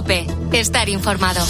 COPE. Estar informado.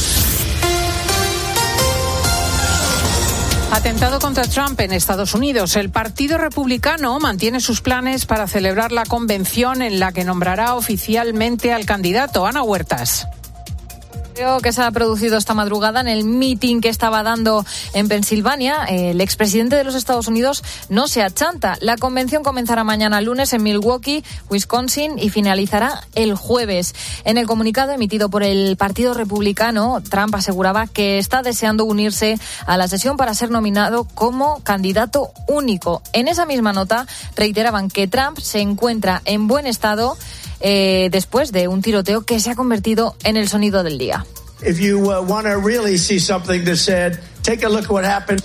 Atentado contra Trump en Estados Unidos. El Partido Republicano mantiene sus planes para celebrar la convención en la que nombrará oficialmente al candidato. Ana Huertas. Creo que se ha producido esta madrugada en el meeting que estaba dando en Pensilvania. El expresidente de los Estados Unidos no se achanta. La convención comenzará mañana lunes en Milwaukee, Wisconsin, y finalizará el jueves. En el comunicado emitido por el Partido Republicano, Trump aseguraba que está deseando unirse a la sesión para ser nominado como candidato único. En esa misma nota reiteraban que Trump se encuentra en buen estado después de un tiroteo que se ha convertido en el sonido del día. If you want to really see something that said, take a look at what happened.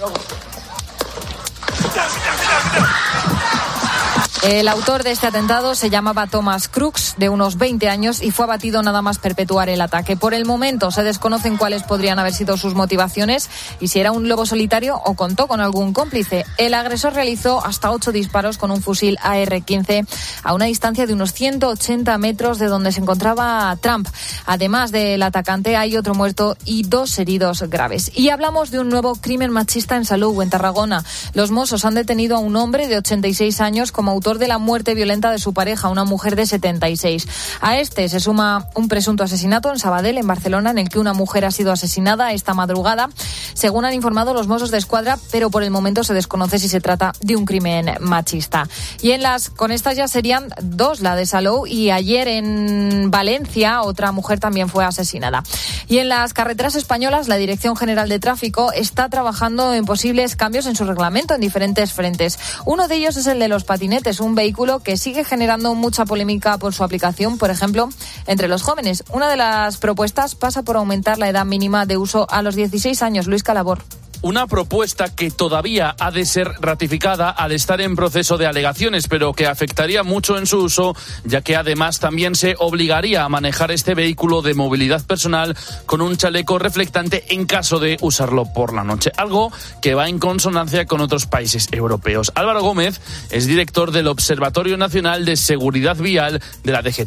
El autor de este atentado se llamaba Thomas Crooks, de unos 20 años, y fue abatido nada más perpetrar el ataque. Por el momento se desconocen cuáles podrían haber sido sus motivaciones y si era un lobo solitario o contó con algún cómplice. El agresor realizó hasta 8 disparos con un fusil AR-15 a una distancia de unos 180 metros de donde se encontraba Trump. Además del atacante hay otro muerto y 2 heridos graves. Y hablamos de un nuevo crimen machista en Salou, en Tarragona. Los Mossos han detenido a un hombre de 86 años como autor de la muerte violenta de su pareja, una mujer de 76. A este se suma un presunto asesinato en Sabadell, en Barcelona, en el que una mujer ha sido asesinada esta madrugada, según han informado los Mossos de Escuadra, pero por el momento se desconoce si se trata de un crimen machista. Y con estas ya serían 2, la de Salou, y ayer en Valencia otra mujer también fue asesinada. Y en las carreteras españolas, la Dirección General de Tráfico está trabajando en posibles cambios en su reglamento en diferentes frentes. Uno de ellos es el de los patinetes, un vehículo que sigue generando mucha polémica por su aplicación, por ejemplo, entre los jóvenes. Una de las propuestas pasa por aumentar la edad mínima de uso a los 16 años. Luis Calabor. Una propuesta que todavía ha de ser ratificada al estar en proceso de alegaciones, pero que afectaría mucho en su uso, ya que además también se obligaría a manejar este vehículo de movilidad personal con un chaleco reflectante en caso de usarlo por la noche, algo que va en consonancia con otros países europeos. Álvaro Gómez es director del Observatorio Nacional de Seguridad Vial de la DGT.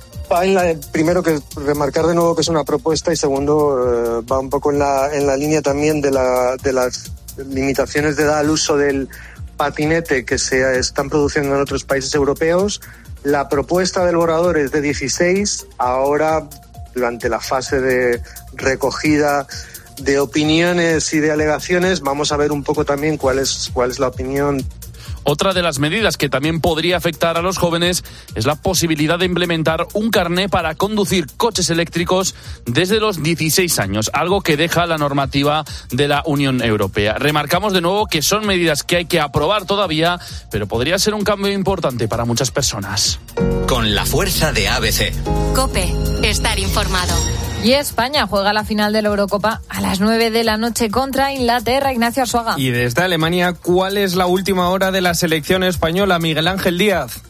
Primero, que remarcar de nuevo que es una propuesta, y segundo, va un poco en la línea también de las limitaciones de edad al uso del patinete que se están produciendo en otros países europeos. La propuesta del borrador es de 16. Ahora, durante la fase de recogida de opiniones y de alegaciones, vamos a ver un poco también cuál es la opinión. Otra de las medidas que también podría afectar a los jóvenes es la posibilidad de implementar un carné para conducir coches eléctricos desde los 16 años, algo que deja la normativa de la Unión Europea. Remarcamos de nuevo que son medidas que hay que aprobar todavía, pero podría ser un cambio importante para muchas personas. Con la fuerza de ABC. COPE. Estar informado. Y España juega la final de la Eurocopa a las 9 de la noche contra Inglaterra. Ignacio Arzuaga. Y desde Alemania, ¿cuál es la última hora de la selección española? Miguel Ángel Díaz.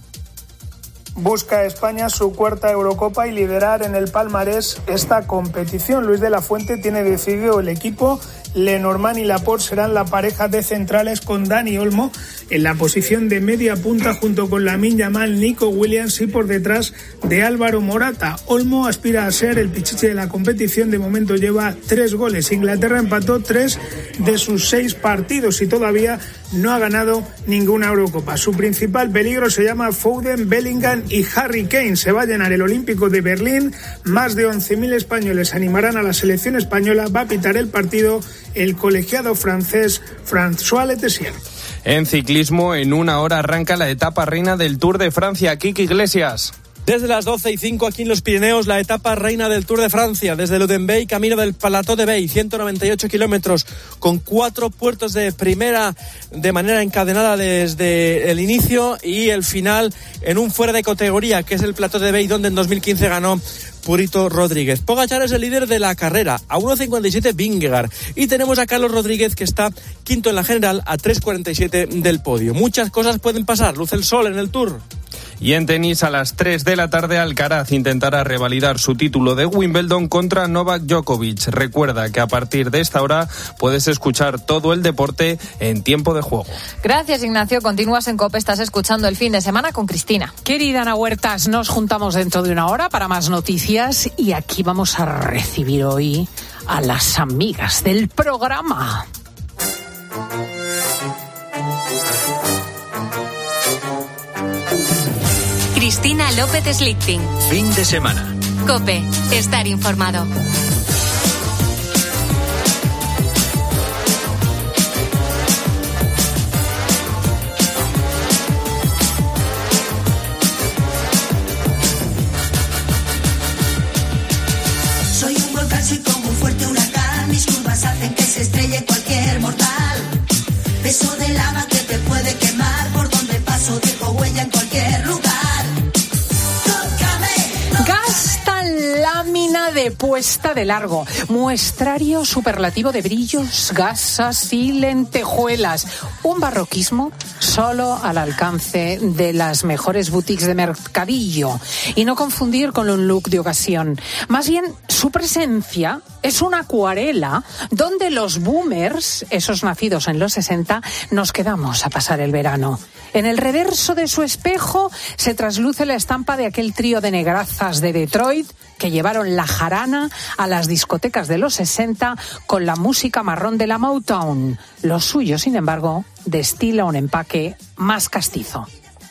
Busca España su 4ª Eurocopa y liderar en el palmarés esta competición. Luis de la Fuente tiene decidido el equipo. Lenormand y Laporte serán la pareja de centrales, con Dani Olmo en la posición de media punta junto con Lamine Yamal, Nico Williams y por detrás de Álvaro Morata. Olmo aspira a ser el pichichi de la competición. De momento lleva 3 goles. Inglaterra empató 3 de sus 6 partidos y todavía no ha ganado ninguna Eurocopa. Su principal peligro se llama Foden, Bellingham y Harry Kane. Se va a llenar el Olímpico de Berlín. Más de 11.000 españoles animarán a la selección española. Va a pitar el partido el colegiado francés François Letessier. En ciclismo, en 1 hora arranca la etapa reina del Tour de Francia. Kiki Iglesias. Desde las 12:05 aquí en los Pirineos, la etapa reina del Tour de Francia, desde Ludenbey, camino del Plateau de Bay, 198 kilómetros, con 4 puertos de primera de manera encadenada desde el inicio y el final en un fuera de categoría, que es el Plateau de Bay, donde en 2015 ganó Purito Rodríguez. Pogačar es el líder de la carrera, a 1.57 Vingegaard, y tenemos a Carlos Rodríguez, que está quinto en la general, a 3.47 del podio. Muchas cosas pueden pasar, luce el sol en el Tour. Y en tenis, a las 3 de la tarde, Alcaraz intentará revalidar su título de Wimbledon contra Novak Djokovic. Recuerda que a partir de esta hora puedes escuchar todo el deporte en Tiempo de Juego. Gracias, Ignacio. Continúas en COPE. Estás escuchando El Fin de Semana con Cristina. Querida Ana Huertas, nos juntamos dentro de una hora para más noticias y aquí vamos a recibir hoy a las amigas del programa. Cristina López Slichting. Fin de semana. COPE. Estar informado. Soy un volcán, soy como un fuerte huracán. Mis curvas hacen que se estrelle cualquier mortal. Beso de lava que te puede quemar. Por donde paso dejo huella en cualquier lugar. Gastan lámina de puesta de largo, muestrario superlativo de brillos, gasas y lentejuelas. Un barroquismo solo al alcance de las mejores boutiques de mercadillo. Y no confundir con un look de ocasión. Más bien, su presencia es una acuarela donde los boomers, esos nacidos en los 60, nos quedamos a pasar el verano. En el reverso de su espejo se trasluce la estampa de aquel trío de negrazas de Detroit que llevaron la jarana a las discotecas de los 60 con la música marrón de la Motown. Lo suyo, sin embargo, destila un empaque más castizo.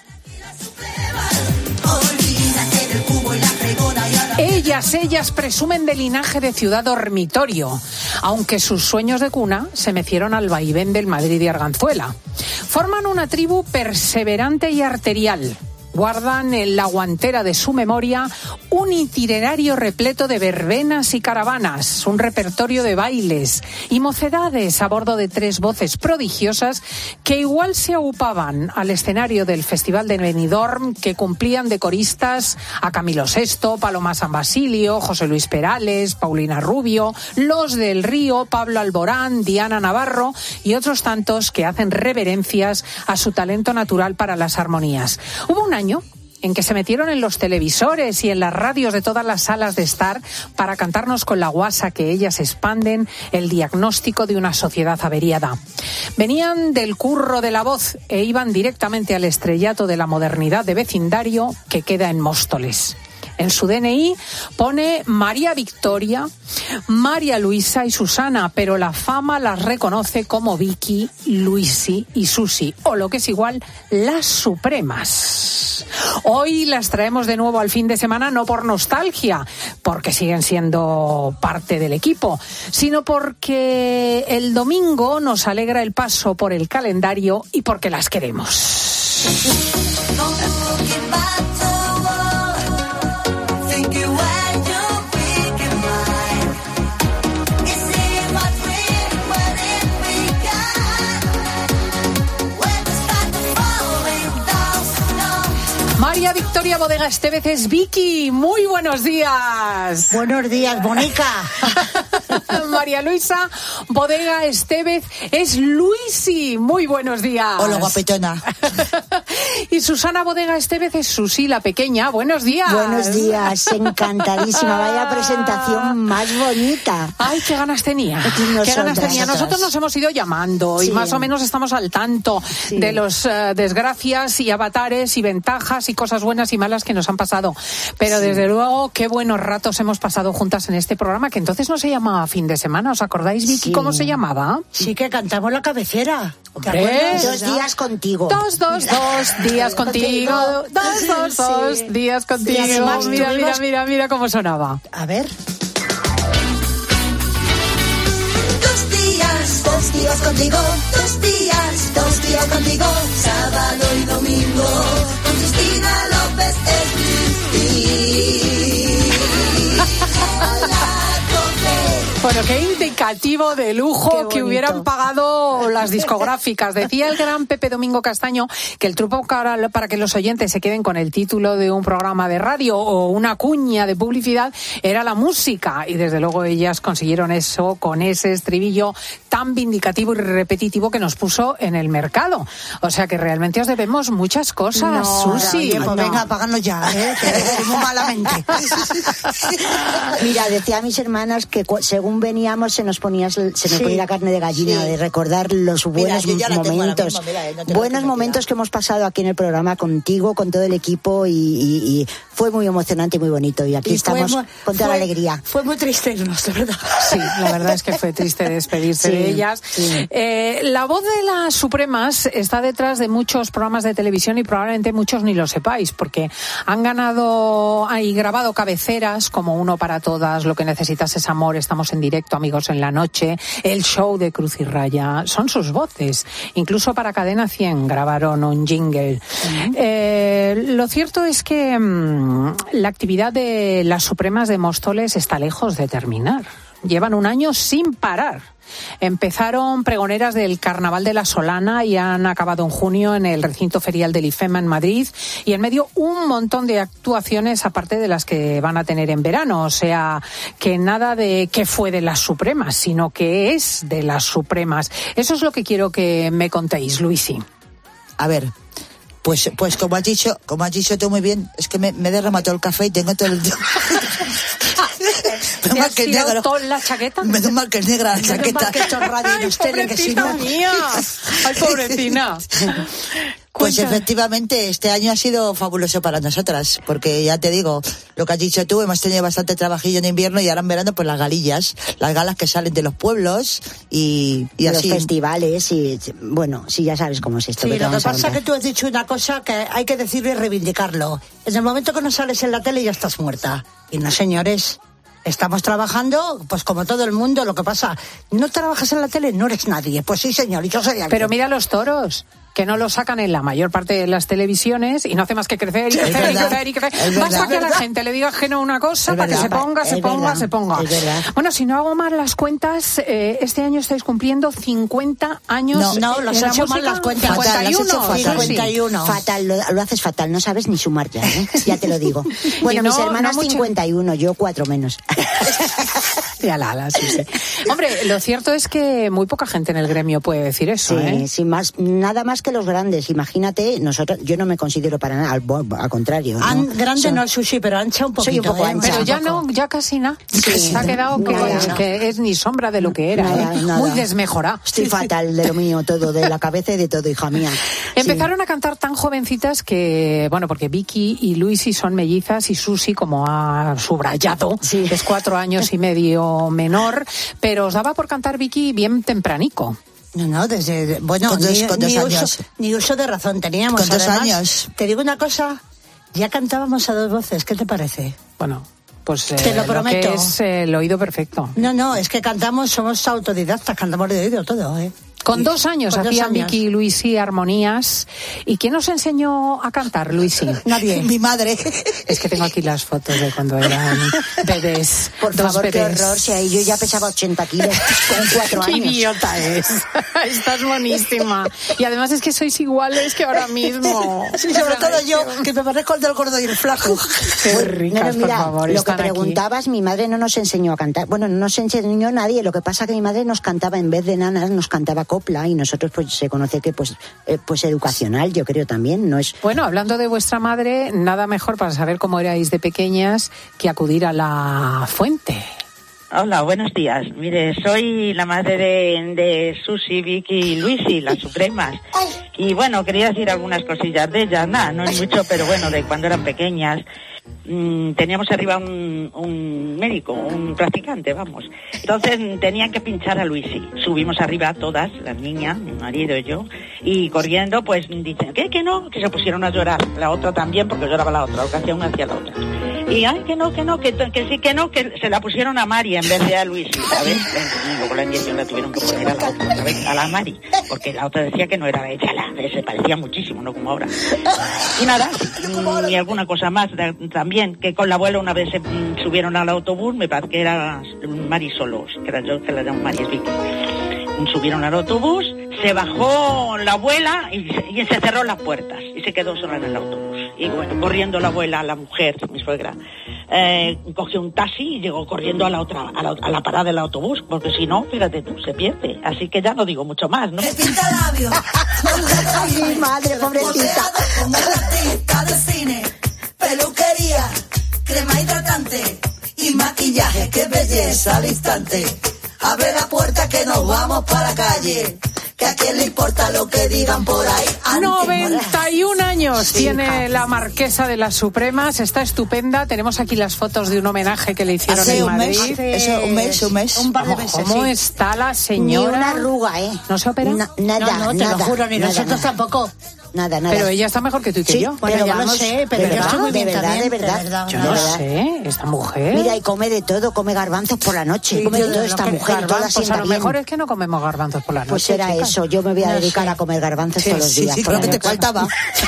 Ellas presumen de linaje de ciudad dormitorio, aunque sus sueños de cuna se mecieron al vaivén del Madrid y Arganzuela. Forman una tribu perseverante y arterial. Guardan en la guantera de su memoria un itinerario repleto de verbenas y caravanas, un repertorio de bailes y mocedades a bordo de 3 voces prodigiosas que igual se aupaban al escenario del Festival de Benidorm, que cumplían de coristas a Camilo VI, Paloma San Basilio, José Luis Perales, Paulina Rubio, Los del Río, Pablo Alborán, Diana Navarro y otros tantos que hacen reverencias a su talento natural para las armonías. Hubo un año en que se metieron en los televisores y en las radios de todas las salas de estar para cantarnos con la guasa que ellas expanden el diagnóstico de una sociedad averiada. Venían del curro de la voz e iban directamente al estrellato de la modernidad de vecindario que queda en Móstoles. En su DNI pone María Victoria, María Luisa y Susana, pero la fama las reconoce como Vicky, Luisi y Susi, o lo que es igual, las Supremas. Hoy las traemos de nuevo al fin de semana, no por nostalgia, porque siguen siendo parte del equipo, sino porque el domingo nos alegra el paso por el calendario y porque las queremos. María Victoria Bodega Estevez es Vicky. Muy buenos días. Buenos días, Bonica. María Luisa Bodega Estevez es Luisi. Muy buenos días. Hola, guapetona. Y Susana Bodega Estevez es Susi, la pequeña. Buenos días. Buenos días, encantadísima. Vaya presentación más bonita. Ay, qué ganas tenía. Qué ganas tenía. Nosotros nos hemos ido llamando y más o menos estamos al tanto de los desgracias y avatares y ventajas y cosas buenas y malas que nos han pasado. Pero desde luego, qué buenos ratos hemos pasado juntas en este programa, que entonces no se llamaba Fin de Semana. ¿Os acordáis, Vicky, cómo se llamaba? Sí, que cantamos la cabecera. ¿Te acuerdas? 2 días contigo. 2 días contigo. 2 días contigo. Además, mira cómo sonaba. A ver. 2 días contigo, 2 días contigo, sábado y domingo, con Cristina López Bueno, qué indicativo de lujo que hubieran pagado las discográficas. Decía el gran Pepe Domingo Castaño que el truco para que los oyentes se queden con el título de un programa de radio o una cuña de publicidad era la música. Y desde luego ellas consiguieron eso con ese estribillo tan vindicativo y repetitivo que nos puso en el mercado. O sea que realmente os debemos muchas cosas, Susi. Oye, pues venga, páganos ya, que muy malamente. Mira, decía a mis hermanas que según veníamos se nos ponía la carne de gallina, de recordar los buenos momentos. Buenos momentos que hemos pasado aquí en el programa contigo, con todo el equipo, y fue muy emocionante y muy bonito. Y aquí estamos con toda la alegría. Fue muy triste irnos, de verdad. Sí, la verdad es que fue triste despedirse de ellas. Sí. La voz de las Supremas está detrás de muchos programas de televisión y probablemente muchos ni lo sepáis, porque han ganado y grabado cabeceras como Uno para Todas, Lo que necesitas es amor, Estamos en directo, Amigos en la noche, el show de Cruz y Raya. Son sus voces. Incluso para Cadena 100 grabaron un jingle. Lo cierto es que la actividad de las Supremas de Móstoles está lejos de terminar. Llevan un año sin parar. Empezaron pregoneras del Carnaval de la Solana y han acabado en junio en el recinto ferial del IFEMA en Madrid, y en medio un montón de actuaciones aparte de las que van a tener en verano. O sea, que nada de qué fue de las Supremas, sino que es de las Supremas. Eso es lo que quiero que me contéis, Luisi. A ver, pues como has dicho tú muy bien, es que me he derramado el café y tengo todo el... ¿Te has tirado toda la chaqueta? Menos mal que es negra la chaqueta. Menos mal que esto es radio y no tele, que si no... mía! ¡Ay, pobrecina! Pues efectivamente, este año ha sido fabuloso para nosotras, porque ya te digo, lo que has dicho tú, hemos tenido bastante trabajillo en invierno y ahora en verano pues las galillas, las galas que salen de los pueblos y los así. Festivales y, bueno, sí, ya sabes cómo es esto. Sí, lo que pasa es que tú has dicho una cosa que hay que decirlo y reivindicarlo. En el momento que no sales en la tele ya estás muerta. Y no, señores, estamos trabajando, pues como todo el mundo. Lo que pasa, no trabajas en la tele, no eres nadie. Pues sí, señor, y yo soy alguien. Pero mira los toros, que no lo sacan en la mayor parte de las televisiones y no hace más que crecer y crecer y crecer y crecer. Basta que a la gente le digas que no una cosa para que se ponga. Bueno, si no hago mal las cuentas, este año estáis cumpliendo 50 años. No, los he hecho mal las cuentas. 51. Fatal, lo haces fatal, no sabes ni sumar ya, ya te lo digo. Bueno, mis hermanas 51, yo 4 menos. Sí. Hombre, lo cierto es que muy poca gente en el gremio puede decir eso, Sí, nada más que los grandes. Imagínate, yo no me considero para nada, al contrario. Grande no es Susi, pero ancha un poquito. Soy un poco ancha. Pero ya no, ya casi nada. Se ha quedado que es ni sombra de lo que era. Nada. Muy desmejorada. Estoy fatal de lo mío todo, de la cabeza y de todo, hija mía. Empezaron a cantar tan jovencitas que, bueno, porque Vicky y Luisi son mellizas y Susi, como ha subrayado, es 4 años y medio menor, pero os daba por cantar Vicky bien tempranico. No, desde... Bueno, con dos años. Ni uso de razón teníamos. Con 2 años. Te digo una cosa, ya cantábamos a 2 voces, ¿qué te parece? Bueno, pues te lo prometo. Que es el oído perfecto. No, es que cantamos, somos autodidactas, cantamos de oído todo, Con 2 años hacían Vicky y Luisi armonías. ¿Y quién nos enseñó a cantar, Luisi? Nadie. Mi madre. Es que tengo aquí las fotos de cuando eran bebés. Por favor, qué horror. Si ahí yo ya pesaba 80 kilos con 4 años. ¡Qué idiota es! Estás buenísima. Y además es que sois iguales que ahora mismo. Sí, sobre todo yo, que me parezco al del gordo y el flaco. Qué ricas, mira, por favor, lo que preguntabas, mi madre no nos enseñó a cantar. Bueno, no nos enseñó nadie. Lo que pasa que mi madre nos cantaba, en vez de nanas, nos cantaba copla, y nosotros pues se conoce que pues educacional, yo creo también, no es... Bueno, hablando de vuestra madre, nada mejor para saber cómo erais de pequeñas que acudir a la fuente. Hola, buenos días. Mire, soy la madre de Susi, Vicky y Luisi, las Supremas. Y bueno, quería decir algunas cosillas de ellas, no es mucho, pero bueno, de cuando eran pequeñas. Teníamos arriba un médico, un practicante, vamos. Entonces tenían que pinchar a Luisi. Subimos arriba todas, las niñas, mi marido y yo, y corriendo pues dicen, que no, que se pusieron a llorar. La otra también, porque lloraba la otra, lo que hacía una hacia la otra. Y que se la pusieron a Mari en vez de a Luisi, ¿sabes? Luego la inyección la tuvieron que poner a la otra, ¿sabes? A la Mari, porque la otra decía que no era ella, se parecía muchísimo, no como ahora. Y nada, y alguna cosa más también, que con la abuela una vez se subieron al autobús, me parece que era Mari solos, que era yo, que la llamo Mari, es Vicky. Subieron al autobús, se bajó la abuela y se cerró las puertas y se quedó sola en el autobús. Y bueno, corriendo la abuela, la mujer, mi suegra, cogió un taxi y llegó corriendo a la parada del autobús, porque si no, fíjate tú, se pierde. Así que ya no digo mucho más, ¿no? Ay, madre, pobrecita. Como un artista de cine, peluquería, crema hidratante y maquillaje, qué belleza al instante. Abre la puerta que nos vamos para la calle, que a quién le importa lo que digan por ahí. 91 años tiene la marquesa de las Supremas, está estupenda. Tenemos aquí las fotos de un homenaje que le hicieron en Madrid. Un mes. Un par de meses. ¿Cómo está la señora? Ni una arruga, ¿eh? ¿No se opera? Nada, No, te lo juro, ni nosotros tampoco. Nada. Pero ella está mejor que tú y que yo. Bueno, ya lo sé, pero yo estoy muy bien también. De verdad. Yo no sé, esta mujer. Mira, y come de todo, come garbanzos por la noche. Come de todo esta mujer, toda Pues a sienta lo bien. mejor es que no comemos garbanzos por la noche. Pues era chicas. eso, yo me voy a dedicar a comer garbanzos todos los días. Sí, creo que te faltaba.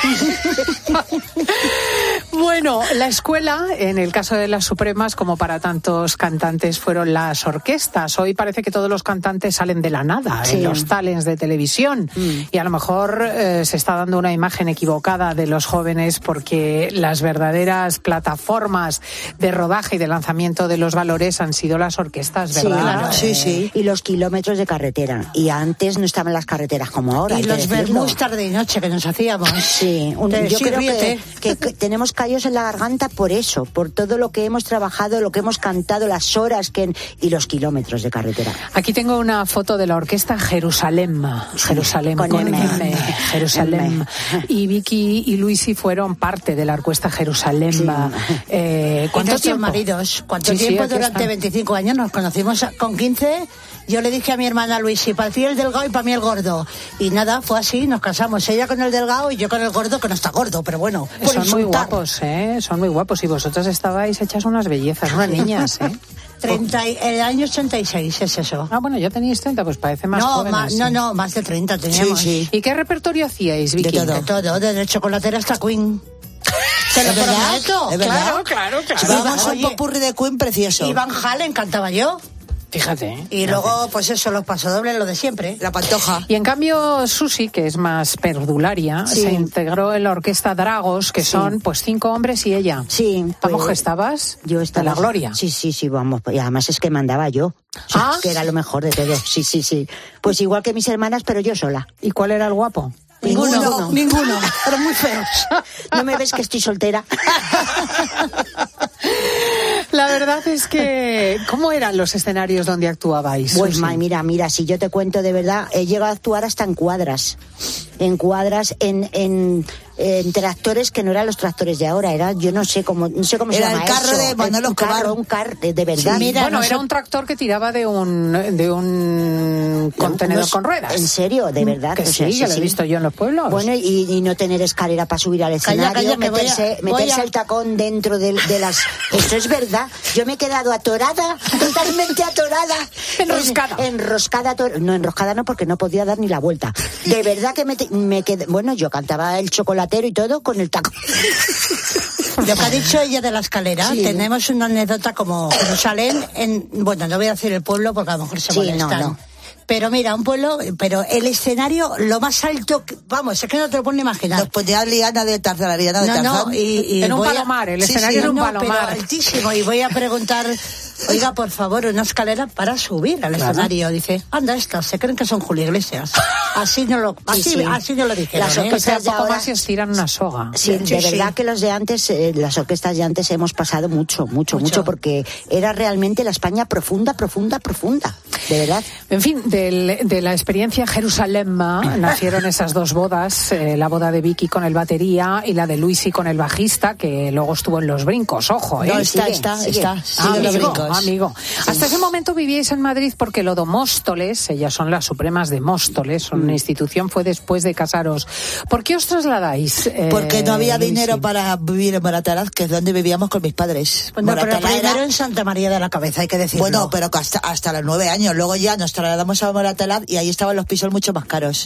Bueno, la escuela, en el caso de las Supremas, como para tantos cantantes, fueron las orquestas. Hoy parece que todos los cantantes salen de la nada, en los talents de televisión. Y a lo mejor se está dando una imagen equivocada de los jóvenes, porque las verdaderas plataformas de rodaje y de lanzamiento de los valores han sido las orquestas, ¿verdad? Sí, claro. Sí. Y los kilómetros de carretera. Y antes no estaban las carreteras como ahora. Y los vermús tarde y noche que nos hacíamos. Sí, yo creo que tenemos callos en la garganta por eso, por todo lo que hemos trabajado, lo que hemos cantado, las horas y los kilómetros de carretera. Aquí tengo una foto de la orquesta Jerusalem. Con M. Jerusalem. Y Vicky y Luisi fueron parte de la orquesta Jerusalem. Sí. ¿Cuánto tiempo? Maridos. ¿Cuánto tiempo? Durante 25 años nos conocimos con 15. Yo le dije a mi hermana Luisi, para ti el delgado y para mí el gordo. Y nada, fue así, nos casamos. Ella con el delgado y yo con el gordo, que no está gordo, pero bueno. Son muy guapos, ¿eh? Son muy guapos. Y vosotras estabais hechas unas bellezas, unas niñas, ¿eh? El año 86 es eso. Ah, bueno, ya teníais 30, pues parece más jóvenes. No, más de 30 teníamos. Sí. ¿Y qué repertorio hacíais, Vicky? De todo, desde chocolatera hasta Queen. ¿Te lo prometo? ¿Es verdad? Claro. Vamos un popurrí de Queen precioso. Y Van Halen cantaba yo. Fíjate. Y luego, pues eso, los pasodobles, lo de siempre. La Pantoja. Y en cambio, Susi, que es más perdularia, se integró en la orquesta Dragos, que son pues 5 hombres y ella. Sí. ¿Vamos que estabas? Yo estaba. En la gloria. Sí, vamos. Y además es que mandaba yo. Que era lo mejor de todo. Sí. Pues igual que mis hermanas, pero yo sola. ¿Y cuál era el guapo? Ninguno. Pero muy feos. ¿No me ves que estoy soltera? La verdad es que, ¿cómo eran los escenarios donde actuabais? Pues mira, si yo te cuento de verdad, he llegado a actuar hasta en cuadras, en tractores que no eran los tractores de ahora, yo no sé cómo se llama eso. Era el carro de Manolo Escobar. Un carro de verdad. Sí, mira, era un tractor que tiraba de un contenedor con ruedas. ¿En serio? ¿De verdad? Que sí, que lo he visto yo en los pueblos. Bueno, y no tener escalera para subir al escenario, meterse el tacón dentro de las... Esto es verdad. Yo me he quedado atorada, totalmente atorada. Enroscada. No, enroscada no, porque no podía dar ni la vuelta. De verdad que me quedé... Bueno, yo cantaba el chocolatero y todo con el tacón. Lo que ha dicho ella de la escalera, tenemos una anécdota como Jerusalén, bueno, no voy a decir el pueblo porque a lo mejor se molestan. No. Pero mira, un pueblo, pero el escenario, lo más alto, vamos, es que no te lo puedes imaginar. Nos ponía Liana de Tarzán, la Liana de Tarzán. No, y en un palomar, el escenario era un palomar. Pero altísimo, y voy a preguntar, oiga, por favor, una escalera para subir al escenario. Dice, anda, estas, se creen que son Julio Iglesias. Así no lo dijeron. Las orquestas de ahora se estiran una soga. Sí, de verdad que los de antes, las orquestas de antes hemos pasado mucho, porque era realmente la España profunda, de verdad. En fin, de la experiencia Jerusalem nacieron esas dos bodas, la boda de Vicky con el batería y la de Luisi con el bajista, que luego estuvo en Los Brincos, ojo, ¿eh? No, está. Amigo. Sí. Hasta ese momento vivíais en Madrid porque lo de Móstoles, ellas son las Supremas de Móstoles, son una institución, fue después de casaros. ¿Por qué os trasladáis? Porque no había dinero para vivir en Moratalaz, que es donde vivíamos con mis padres. Bueno, pero primero en Santa María de la Cabeza, hay que decirlo. Bueno, pero hasta los 9 años. Luego ya nos trasladamos a Moratalaz y ahí estaban los pisos mucho más caros.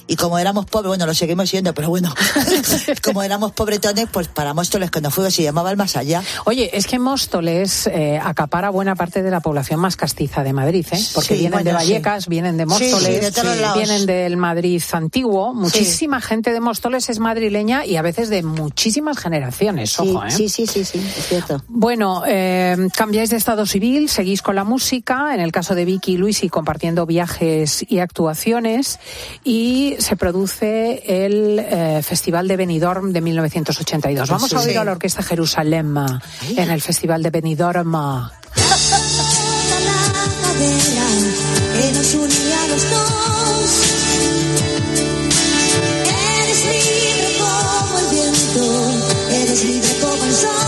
Y como éramos pobres, bueno, lo seguimos siendo, pero bueno, como éramos pobretones, pues para Móstoles, cuando fuimos, se llamaba el Más Allá. Oye, es que Móstoles acapara buena parte de la población más castiza de Madrid, ¿eh? Porque vienen de Vallecas, vienen de Móstoles, de todos lados. Vienen del Madrid antiguo. Muchísima gente de Móstoles es madrileña y a veces de muchísimas generaciones, ojo, ¿eh? Sí, es cierto. Bueno, cambiáis de estado civil, seguís con la música, en el caso de Vicky y Luisi compartiendo viajes y actuaciones, y se produce el Festival de Benidorm de 1982. Vamos a oír a la Orquesta Jerusalén en el Festival de Benidorm. Que nos unía a los dos. Eres libre como el viento, eres libre como el sol.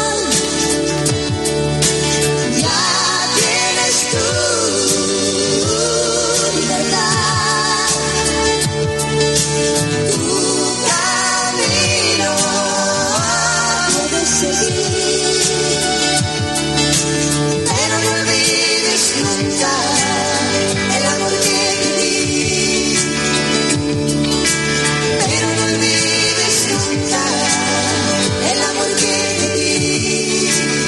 Ya tienes tu libertad, tu camino puedes seguir, pero no olvides nunca el amor que viví, pero no olvides nunca el amor que viví.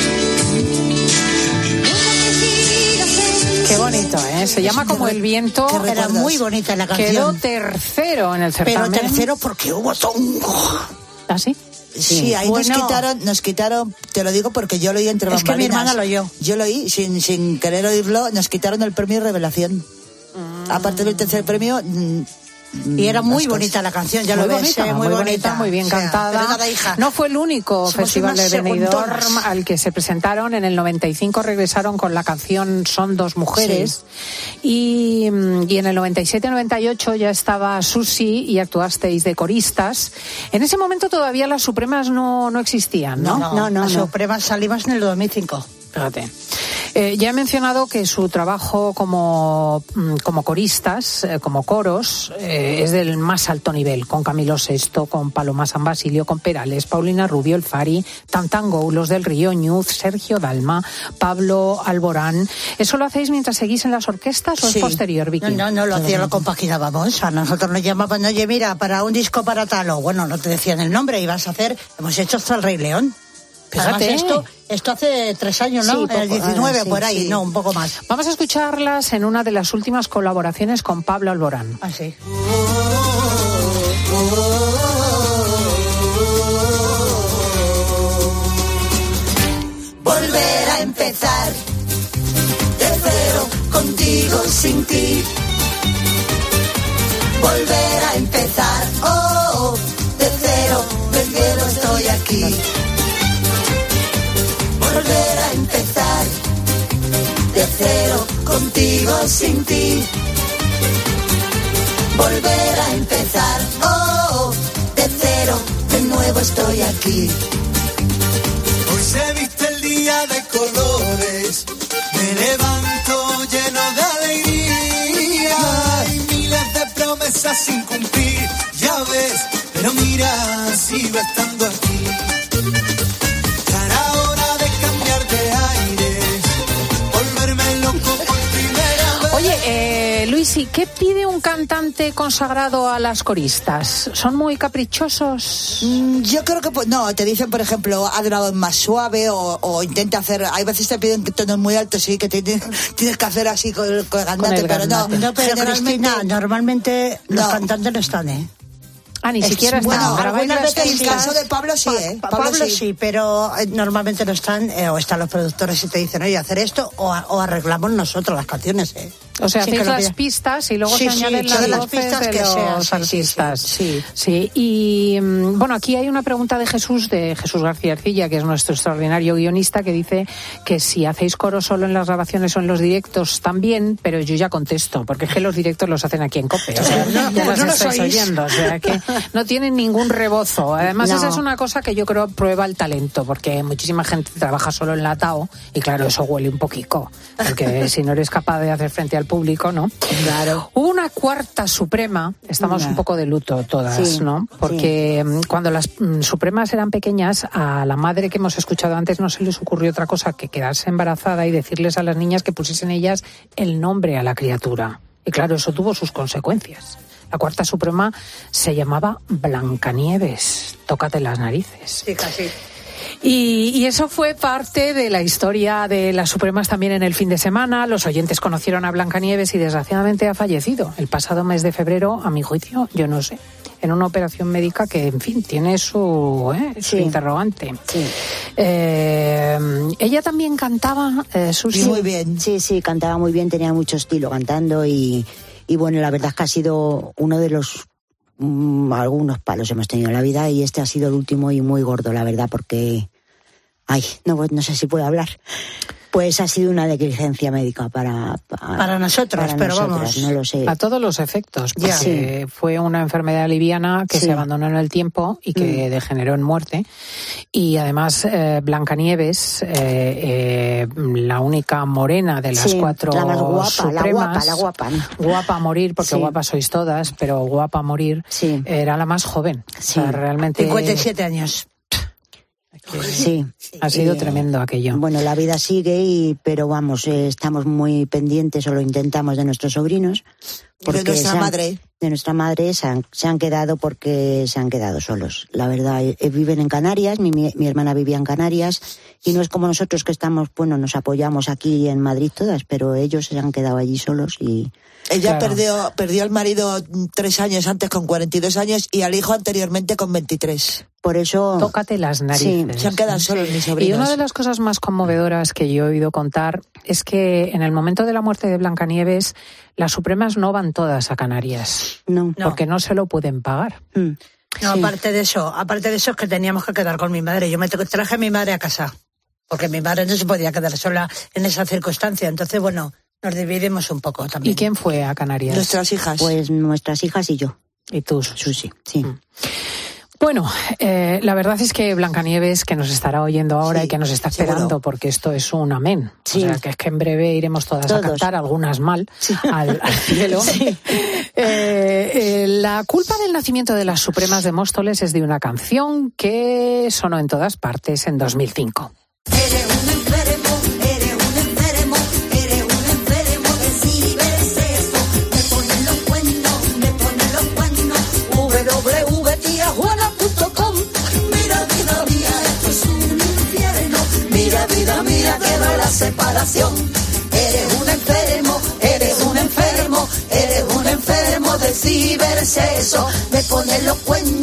Qué bonito, ¿eh? Se llama Como el viento. Era muy bonita la canción. Quedó tercero en el certamen. Pero tercero porque hubo tongo. ¿Ah, sí? Sí, ahí nos quitaron, te lo digo porque yo lo oí entre bambalinas. Es que mi hermana lo oyó. Yo lo oí sin querer oírlo, nos quitaron el premio Revelación. Aparte del tercer premio. Y era muy bonita la canción, ya muy lo ves, bonita, muy bonita, muy bien cantada. Pero nada, hija. No fue el único festival de Benidorm al que se presentaron. En el 95 regresaron con la canción Son dos mujeres. Sí. Y en el 97-98 ya estaba Susi y actuasteis de coristas. En ese momento todavía las Supremas no existían, ¿no? No. Las Supremas salimos en el 2005. Fíjate. Ya he mencionado que su trabajo como coristas, como coros, es del más alto nivel, con Camilo Sesto, con Paloma San Basilio, con Perales, Paulina Rubio, El Fari, Tantango, Los del Río, Ñuz, Sergio Dalma, Pablo Alborán. ¿Eso lo hacéis mientras seguís en las orquestas o es posterior, Vicky? No, lo hacía, lo compaginábamos. A nosotros nos llamaban, oye, mira, para un disco para tal, o bueno, no te decían el nombre, ibas a hacer, hemos hecho hasta El Rey León. Fíjate. Además, esto hace 3 años, ¿no? Sí, en el 19, por ahí, sí. No, un poco más. Vamos a escucharlas en una de las últimas colaboraciones con Pablo Alborán. Ah, sí. Volver a empezar de cero, contigo, sin ti. Volver a empezar, de cero, del cielo estoy aquí. Volver a empezar de cero, contigo, sin ti. Volver a empezar, de cero, de nuevo estoy aquí. Hoy se viste el día de colores, me levanto lleno de alegría. Hay miles de promesas sin cumplir, ya ves, pero mira, sigo estando aquí. Oye, Luisi, ¿qué pide un cantante consagrado a las coristas? ¿Son muy caprichosos? Yo creo que no, te dicen, por ejemplo, haz una voz más suave o intenta hacer, hay veces te piden tonos muy altos, sí, que tienes que hacer así con el cantante, pero no. No, pero Cristina, normalmente los cantantes no están, ¿eh? Ah, ni siquiera están. Bueno, algunas veces en el caso de Pablo sí, ¿eh? Pablo sí, pero normalmente no están, o están los productores y te dicen, oye, hacer esto, o arreglamos nosotros las canciones, ¿eh? O sea, hacéis las pistas y luego se añaden las voces de los artistas. Sí. Y bueno, aquí hay una pregunta de Jesús García Arcilla, que es nuestro extraordinario guionista, que dice que si hacéis coro solo en las grabaciones o en los directos también, pero yo ya contesto, porque es que los directos los hacen aquí en COPE. O sea, ya las estáis oyendo, o sea que no tienen ningún rebozo. Además, esa es una cosa que yo creo prueba el talento, porque muchísima gente trabaja solo en la TAO y claro, eso huele un poquito, porque si no eres capaz de hacer frente al público, ¿no? Claro. Hubo una cuarta Suprema, estamos un poco de luto todas, ¿no? Porque cuando las Supremas eran pequeñas, a la madre que hemos escuchado antes no se les ocurrió otra cosa que quedarse embarazada y decirles a las niñas que pusiesen ellas el nombre a la criatura. Y claro, eso tuvo sus consecuencias. La cuarta suprema se llamaba Blancanieves. Tócate las narices. Sí, casi. Y eso fue parte de la historia de las Supremas también en el fin de semana. Los oyentes conocieron a Blancanieves y desgraciadamente ha fallecido el pasado mes de febrero, a mi juicio, yo no sé, en una operación médica que, en fin, tiene su interrogante. Sí. Ella también cantaba, Susi. Muy bien. Sí, cantaba muy bien, tenía mucho estilo cantando y bueno, la verdad es que ha sido uno de los... algunos palos hemos tenido en la vida y este ha sido el último y muy gordo, la verdad, porque no sé si puedo hablar. Pues ha sido una negligencia médica para nosotros, pero vamos, no lo sé. A todos los efectos, porque fue una enfermedad liviana que se abandonó en el tiempo y que degeneró en muerte. Y además Blancanieves, la única morena de las cuatro la más guapa, supremas, la guapa. Guapa a morir, porque guapas sois todas, pero guapa a morir, era la más joven. O sea, realmente 57 años. Sí, ha sido tremendo aquello. Bueno, la vida sigue, pero vamos, estamos muy pendientes, o lo intentamos, de nuestros sobrinos. Porque de nuestra madre se han quedado porque se han quedado solos. La verdad, viven en Canarias, mi hermana vivía en Canarias, y no es como nosotros que estamos, bueno, nos apoyamos aquí en Madrid todas, pero ellos se han quedado allí solos y... Ella perdió al marido 3 años antes con 42 años y al hijo anteriormente con 23. Por eso... Tócate las narices. Sí, se han quedado solos mis sobrinos. Y una de las cosas más conmovedoras que yo he oído contar es que en el momento de la muerte de Blancanieves, las Supremas no van todas a Canarias. No. Porque no se lo pueden pagar. No, aparte de eso es que teníamos que quedar con mi madre. Yo me traje a mi madre a casa, porque mi madre no se podía quedar sola en esa circunstancia. Entonces, bueno, nos dividimos un poco también. ¿Y quién fue a Canarias? Nuestras hijas. Pues nuestras hijas y yo. ¿Y tú, Susi? Sí. Bueno, la verdad es que Blancanieves, que nos estará oyendo ahora y que nos está esperando, porque esto es un amén. Sí. O sea, que es que en breve iremos todas a cantar, algunas mal, al cielo. Sí. La culpa del nacimiento de las Supremas de Móstoles es de una canción que sonó en todas partes en 2005. Vida mía, que no la separación. Eres un enfermo, eres un enfermo, eres un enfermo del cibersexo. Me pones los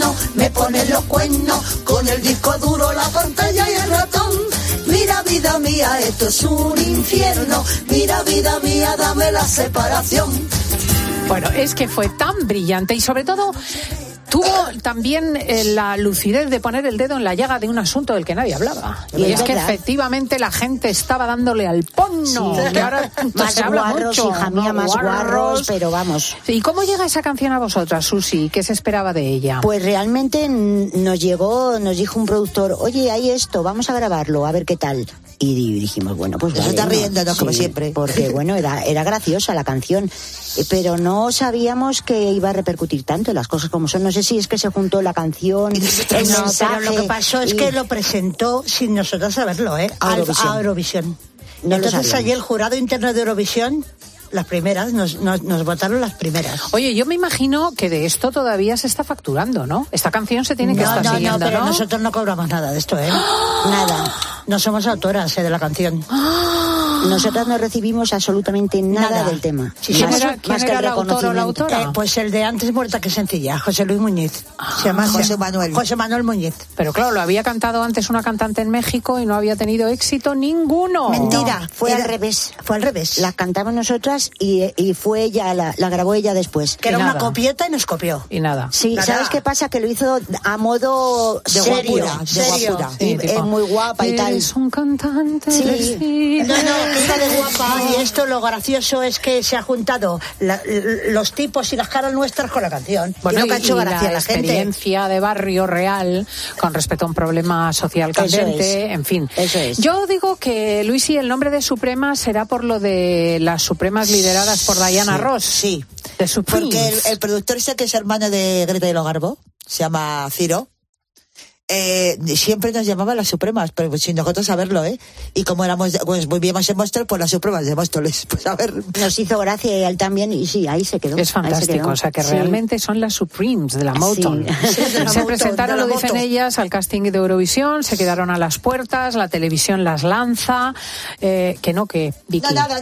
cuernos, con el disco duro, la pantalla y el ratón. Mira, vida mía, esto es un infierno. Mira, vida mía, dame la separación. Bueno, es que fue tan brillante y sobre todo... Tuvo también la lucidez de poner el dedo en la llaga de un asunto del que nadie hablaba. Y es que efectivamente la gente estaba dándole al porno. Sí. Que ahora más se habla guarros, mucho. Hija mía, más guarros, pero vamos. ¿Y cómo llega esa canción a vosotras, Susi? ¿Qué se esperaba de ella? Pues realmente nos dijo un productor, oye, hay esto, vamos a grabarlo, a ver qué tal. Y dijimos, bueno, pues vale. Se está riéndonos, como siempre. Porque, bueno, era graciosa la canción, pero no sabíamos que iba a repercutir tanto, las cosas como son. No sé si es que se juntó la canción, el mensaje... Pero lo que pasó es que lo presentó sin nosotros saberlo, a Eurovisión. No entonces allí el jurado interno de Eurovisión... Las primeras, nos votaron las primeras. Oye, yo me imagino que de esto todavía se está facturando, ¿no? Esta canción se tiene que estar siguiendo, ¿no? Pero nosotros no cobramos nada de esto, Nada. No somos autoras de la canción. Nosotras no recibimos absolutamente nada del tema. Sí, ¿Quién era el autor o la autora? Pues el de Antes muerta que sencilla, José Luis Muñiz. Se llama José Manuel Muñiz. Pero claro, lo había cantado antes una cantante en México y no había tenido éxito ninguno. Mentira, no, fue al revés. La cantamos nosotras y fue ella, la grabó ella después. Que era una copieta y nos copió. Y nada. Sí, nada. ¿Sabes qué pasa? Que lo hizo a modo de guapura. Sí, es muy guapa y tal. Es un cantante. Sí. No, hija de guapa. Y esto lo gracioso es que se ha juntado los tipos y las caras nuestras con la canción. Bueno, y lo que ha hecho gracia a la gente. La experiencia de barrio real con respecto a un problema social candente, en fin. Eso es. Yo digo que, Luisi, el nombre de Suprema será por lo de las Supremas lideradas por Diana Ross. Sí. De Supremes. Porque el productor ese que es hermano de Greta y Logarbo, se llama Ciro, siempre nos llamaban las Supremas, pero pues, sin nosotros saberlo, y como éramos, pues vivíamos en Móstoles, pues las Supremas de Móstoles, pues a ver. Nos hizo gracia y él también, y sí, ahí se quedó. Es fantástico, o sea que realmente son las Supremes de la Motown. Se presentaron, lo dicen ellas, al casting de Eurovisión, se quedaron a las puertas, la televisión las lanza, que Vicky. Nada,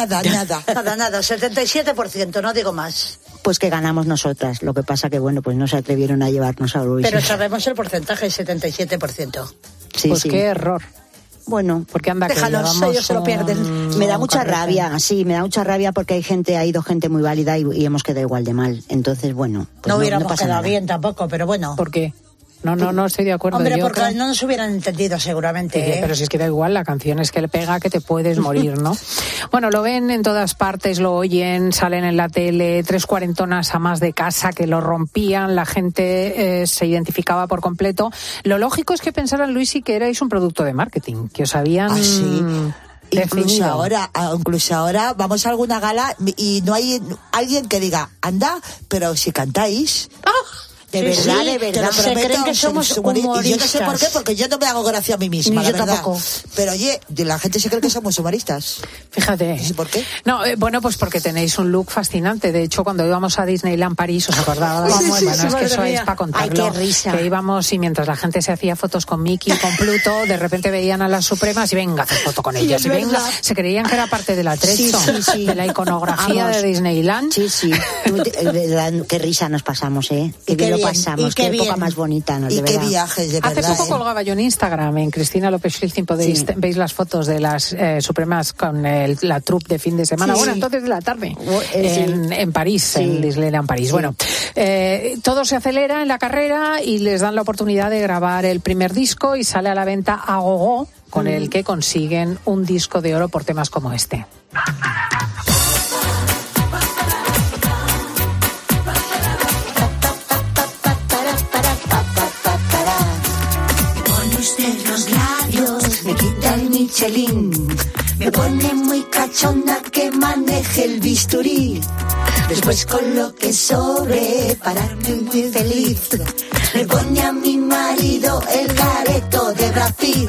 77%, no digo más. Pues que ganamos nosotras, lo que pasa que bueno, pues no se atrevieron a llevarnos a Eurovisión. Pero sabemos el porcentaje, 77%. Sí, pues qué error. Bueno, porque anda déjalos, que ellos se lo pierden. Me da mucha rabia, me da mucha rabia porque ha ido gente muy válida y hemos quedado igual de mal. Entonces, bueno, pues no hubiéramos pasa quedado nada. bien tampoco, pero bueno. ¿Por qué? No estoy de acuerdo. Hombre, porque no nos hubieran entendido seguramente. Pero si es que da igual, la canción es que le pega que te puedes morir, ¿no? Bueno, lo ven en todas partes, lo oyen, salen en la tele, 3 cuarentonas a más de casa que lo rompían, la gente se identificaba por completo. Lo lógico es que pensaran, Luisi, que erais un producto de marketing, que os habían... Incluso ahora vamos a alguna gala y no hay alguien que diga, anda, pero si cantáis... De verdad, se creen que somos humoristas. Y yo no sé por qué, porque yo no me hago gracia a mí misma, ni yo tampoco. Pero oye, la gente se cree que somos humoristas. Fíjate. ¿Y por qué? No, bueno, pues porque tenéis un look fascinante. De hecho, cuando íbamos a Disneyland París, ¿os acordáis? Es que eso es para contarlo. Ay, qué risa. Que íbamos y mientras la gente se hacía fotos con Mickey y con Pluto, de repente veían a las Supremas y venga, hacer foto con ellas. Y venga, se creían que era parte del atrecho, de la iconografía de Disneyland. Sí. Qué risa nos pasamos, Qué bien lo pasamos, qué época más bonita, ¿no? Y qué viajes, de verdad. Hace poco colgaba yo en Instagram, en Cristina López Schlichting, veis las fotos de las Supremas con la troupe de fin de semana. Bueno, entonces de la tarde, en París, en Disneyland París. Bueno, todo se acelera en la carrera y les dan la oportunidad de grabar el primer disco y sale a la venta a gogo, con el que consiguen un disco de oro por temas como este. Los labios me quita el Michelin, me pone muy cachonda que maneje el bisturí. Después con lo que sobre pararme muy feliz, le pone a mi marido el careto de Brasil.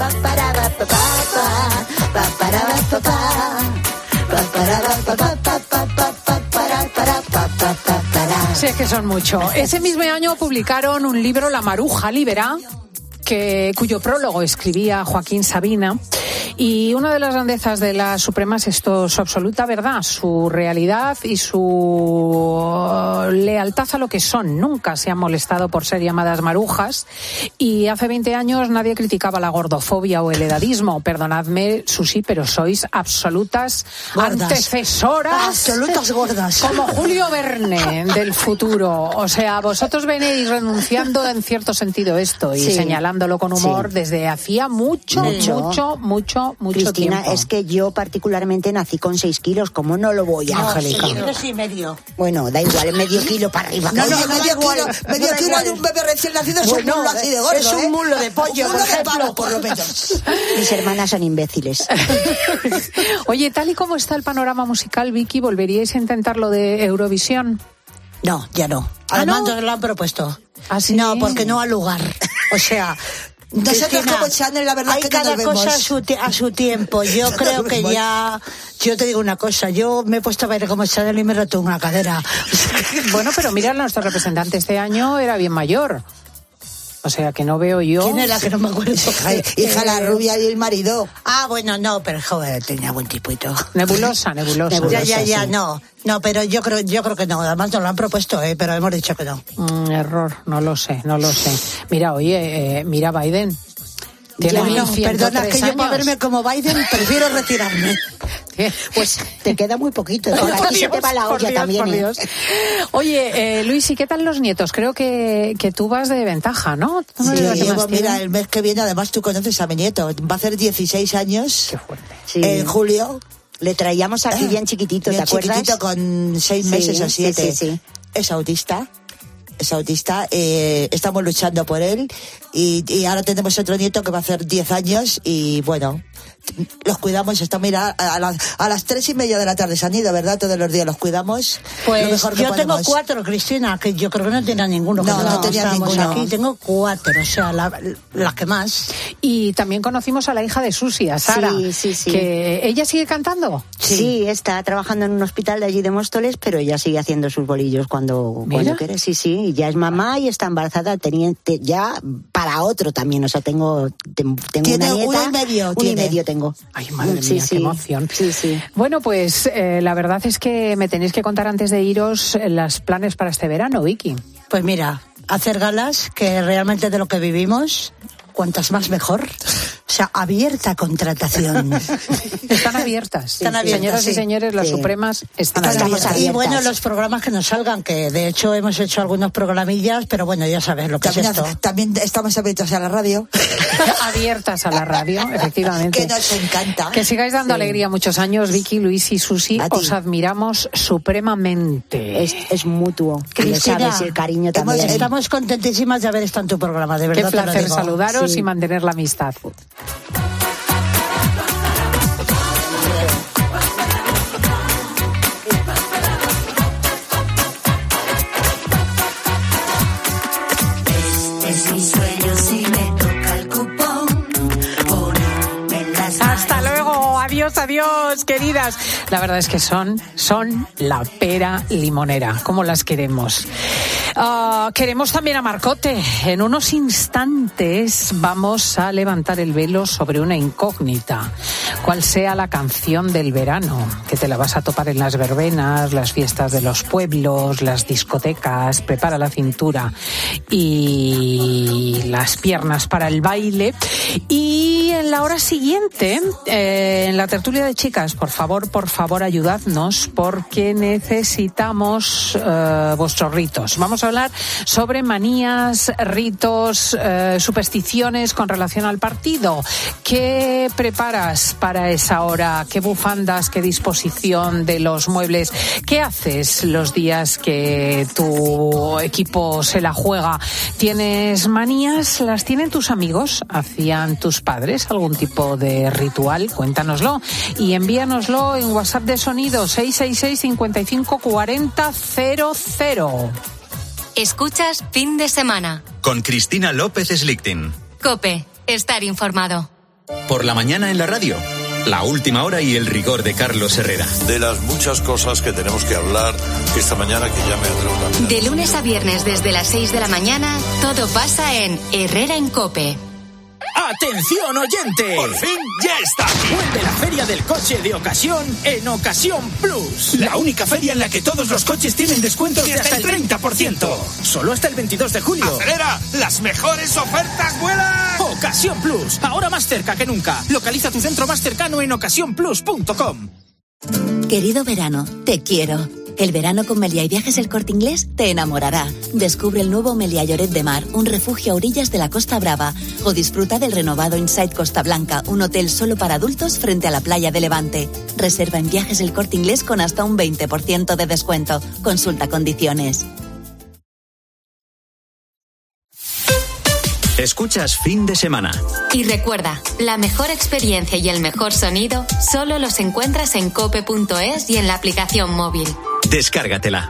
Sí, es que son mucho. Ese mismo año publicaron un libro, La Maruja Libera, cuyo prólogo escribía Joaquín Sabina. Y una de las grandezas de las Supremas es su absoluta verdad, su realidad y su lealtad a lo que son. Nunca se han molestado por ser llamadas marujas y hace 20 años nadie criticaba la gordofobia o el edadismo. Perdonadme, Susi, pero sois absolutas gordas. Antecesoras. Absolutas gordas. Como Julio Verne del futuro. O sea, vosotros venéis renunciando en cierto sentido esto y señalándolo con humor desde hacía mucho Cristina, tiempo. es que yo particularmente nací con 6 kilos, ¿cómo no lo voy a Angélica? 6 kilos y medio. Bueno, da igual, medio kilo para arriba. Medio kilo de un bebé recién nacido es un mulo así de gordo. Es un mulo de pollo, por ejemplo. Por lo menos. Mis hermanas son imbéciles. Oye, tal y como está el panorama musical, Vicky, ¿volveríais a intentar lo de Eurovisión? No, ya no. Además nos lo han propuesto. ¿Ah, sí? No, porque no al lugar. O sea... Nosotros como Chanel, la verdad hay que cada no nos cosa vemos. a su tiempo. Yo creo que ya... Yo te digo una cosa, yo me he puesto a ver como Chanel y me he roto una cadera. Bueno, pero mira, nuestro representante este año era bien mayor. O sea, que no veo yo... ¿Quién era? Que no me acuerdo. Hija, la rubia y el marido. Ah, bueno, no, pero joder, tenía buen tipito. Nebulosa. Ya, no. No, pero yo creo que no. Además nos lo han propuesto, pero hemos dicho que no. Error, no lo sé. Mira, oye, mira Biden. Perdona, que yo para verme como Biden prefiero retirarme. Pues te queda muy poquito. Aquí se te va la olla también. Oye, Luis, ¿y qué tal los nietos? Creo que tú vas de ventaja, ¿no? Mira, el mes que viene, además tú conoces a mi nieto. Va a hacer 16 años. Qué fuerte. En julio. Le traíamos aquí bien chiquitito, ¿te acuerdas? Chiquitito, con 6 meses o 7. Sí. Es autista, estamos luchando por él y ahora tenemos otro nieto que va a hacer 10 años y bueno, los cuidamos. Mira, a las 3:30 de la tarde se han ido, ¿verdad? Todos los días los cuidamos. Pues lo mejor que yo podemos. tengo 4, Cristina, que yo creo que no tenía ninguno. No tenía ninguno. Aquí tengo 4, o sea, las que más. Y también conocimos a la hija de Susi, a Sara. Sí. Que ella sigue cantando. Sí, está trabajando en un hospital de allí de Móstoles, pero ella sigue haciendo sus bolillos cuando quiere. Sí, ya es mamá y está embarazada, ya para otro también, o sea, tengo ¿Tiene una nieta. 1,5? 1,5 tengo. Ay, madre mía, qué emoción. Sí. Bueno, pues la verdad es que me tenéis que contar antes de iros los planes para este verano, Vicky. Pues mira, hacer galas, que realmente de lo que vivimos, cuantas más mejor. O sea, abierta contratación. Están abiertas. Señoras y señores, las Supremas están abiertas. Y bueno, los programas que nos salgan, que de hecho hemos hecho algunos programillas, pero bueno, ya sabes lo que es esto. También estamos abiertos a la radio. Abiertas a la radio, efectivamente. Que nos encanta. Que sigáis dando alegría muchos años, Vicky, Luis y Susi. Os admiramos supremamente. Es mutuo. Cristina, sabes, el cariño también. Estamos contentísimas de haber estado en tu programa, de verdad. Qué placer saludaros y mantener la amistad. Este es mi sueño si me toca el cupón. Ponerme en las Hasta luego, adiós, queridas. La verdad es que son la pera limonera, como las queremos. Queremos también a Marcote. En unos instantes vamos a levantar el velo sobre una incógnita. ¿Cuál sea la canción del verano? Que te la vas a topar en las verbenas, las fiestas de los pueblos, las discotecas. Prepara la cintura y las piernas para el baile. Y en la hora siguiente, en la tertulia de chicas, por favor, ayudadnos, porque necesitamos vuestros ritos. Vamos a hablar sobre manías, ritos, supersticiones con relación al partido. ¿Qué preparas para esa hora? ¿Qué bufandas? ¿Qué disposición de los muebles? ¿Qué haces los días que tu equipo se la juega? ¿Tienes manías? ¿Las tienen tus amigos? ¿Hacían tus padres algún tipo de ritual? Cuéntanoslo y envíanoslo en WhatsApp de sonido 666 55 40 00. Escuchas Fin de Semana. Con Cristina López Slichting. COPE. Estar informado. Por la mañana en la radio. La última hora y el rigor de Carlos Herrera. De las muchas cosas que tenemos que hablar esta mañana, que ya me atrevo también. De lunes a viernes desde las 6 de la mañana, todo pasa en Herrera en COPE. ¡Atención, oyente! ¡Por fin ya está! Vuelve la Feria del Coche de Ocasión en Ocasión Plus. La única feria en la que todos los coches tienen descuentos de hasta el 30%. Solo hasta el 22 de julio. ¡Acelera! ¡Las mejores ofertas vuelan! Ocasión Plus, ahora más cerca que nunca. Localiza tu centro más cercano en ocasiónplus.com. Querido verano, te quiero. El verano con Meliá y Viajes El Corte Inglés te enamorará. Descubre el nuevo Meliá Lloret de Mar, un refugio a orillas de la Costa Brava. O disfruta del renovado Inside Costa Blanca, un hotel solo para adultos frente a la playa de Levante. Reserva en Viajes El Corte Inglés con hasta un 20% de descuento. Consulta condiciones. Escuchas Fin de Semana. Y recuerda, la mejor experiencia y el mejor sonido solo los encuentras en cope.es y en la aplicación móvil. Descárgatela.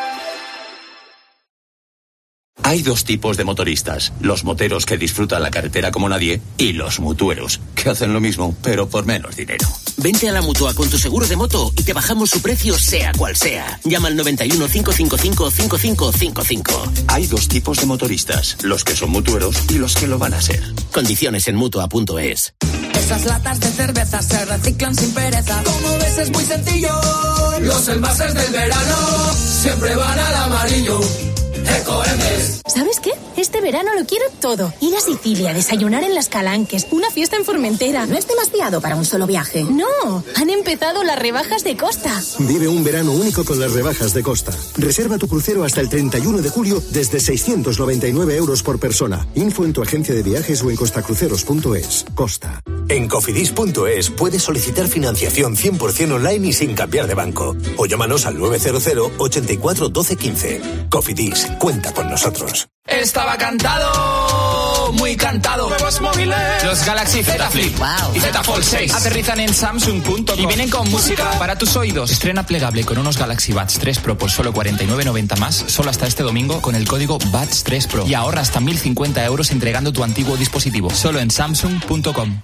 Hay dos tipos de motoristas: los moteros que disfrutan la carretera como nadie y los mutueros, que hacen lo mismo, pero por menos dinero. Vente a la Mutua con tu seguro de moto y te bajamos su precio sea cual sea. Llama al 91 555 5555. Hay dos tipos de motoristas: los que son mutueros y los que lo van a ser. Condiciones en Mutua.es. Esas latas de cerveza se reciclan sin pereza. Como ves es muy sencillo. Los envases del verano siempre van al amarillo. Ecoembes. ¿Sabes qué? Este verano lo quiero todo. Ir a Sicilia, desayunar en Las Calanques, una fiesta en Formentera. No es demasiado para un solo viaje. No, han empezado las rebajas de Costa. Vive un verano único con las rebajas de Costa. Reserva tu crucero hasta el 31 de julio desde 699 euros por persona. Info en tu agencia de viajes o en costacruceros.es. Costa. En cofidis.es puedes solicitar financiación 100% online y sin cambiar de banco. O llámanos al 900 84 12 15. Cofidis, cuenta con nosotros. Estaba cantado. todo muy cantado. Nuevos móviles. Los Galaxy Z Flip y Z Fold 6 aterrizan en Samsung.com y vienen con música para tus oídos. Estrena plegable con unos Galaxy Buds 3 Pro por solo 49,90 más, solo hasta este domingo con el código Buds 3 Pro. Y ahorra hasta 1.050 euros entregando tu antiguo dispositivo. Solo en Samsung.com.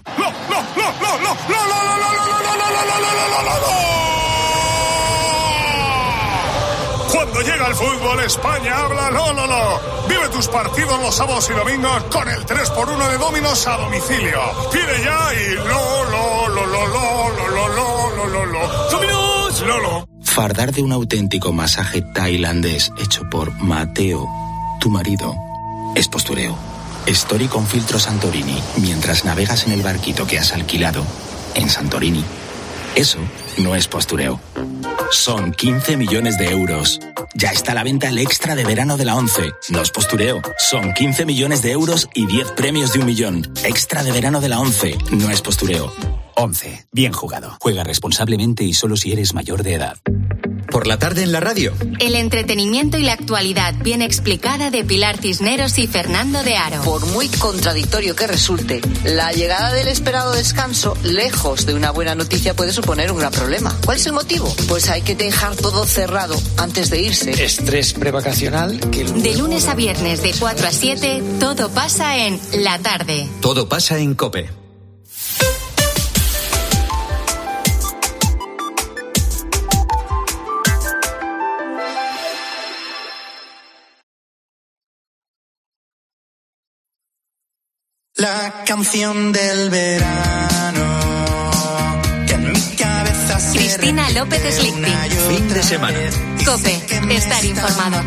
Cuando llega el fútbol, España habla lo. Vive tus partidos los sábados y domingos con el 3x1 de Domino's a domicilio. Pide ya y lo. ¡Domino's! ¡Lolo! Fardar de un auténtico masaje tailandés hecho por Mateo, tu marido, es postureo. Story con filtro Santorini mientras navegas en el barquito que has alquilado en Santorini. Eso no es postureo. Son 15 millones de euros. Ya está a la venta el extra de verano de la 11. No es postureo. Son 15 millones de euros y 10 premios de 1 millón. Extra de verano de la 11. No es postureo. 11. Bien jugado. Juega responsablemente y solo si eres mayor de edad. Por la tarde en la radio. El entretenimiento y la actualidad bien explicada de Pilar Cisneros y Fernando de Aro. Por muy contradictorio que resulte, la llegada del esperado descanso, lejos de una buena noticia, puede suponer un gran problema. ¿Cuál es el motivo? Pues hay que dejar todo cerrado antes de irse. Estrés prevacacional. De lunes a viernes de 4 a 7, todo pasa en La Tarde. Todo pasa en COPE. La canción del verano que en mi cabeza se Cristina López Slichting. Fin de semana. COPE, estar informado.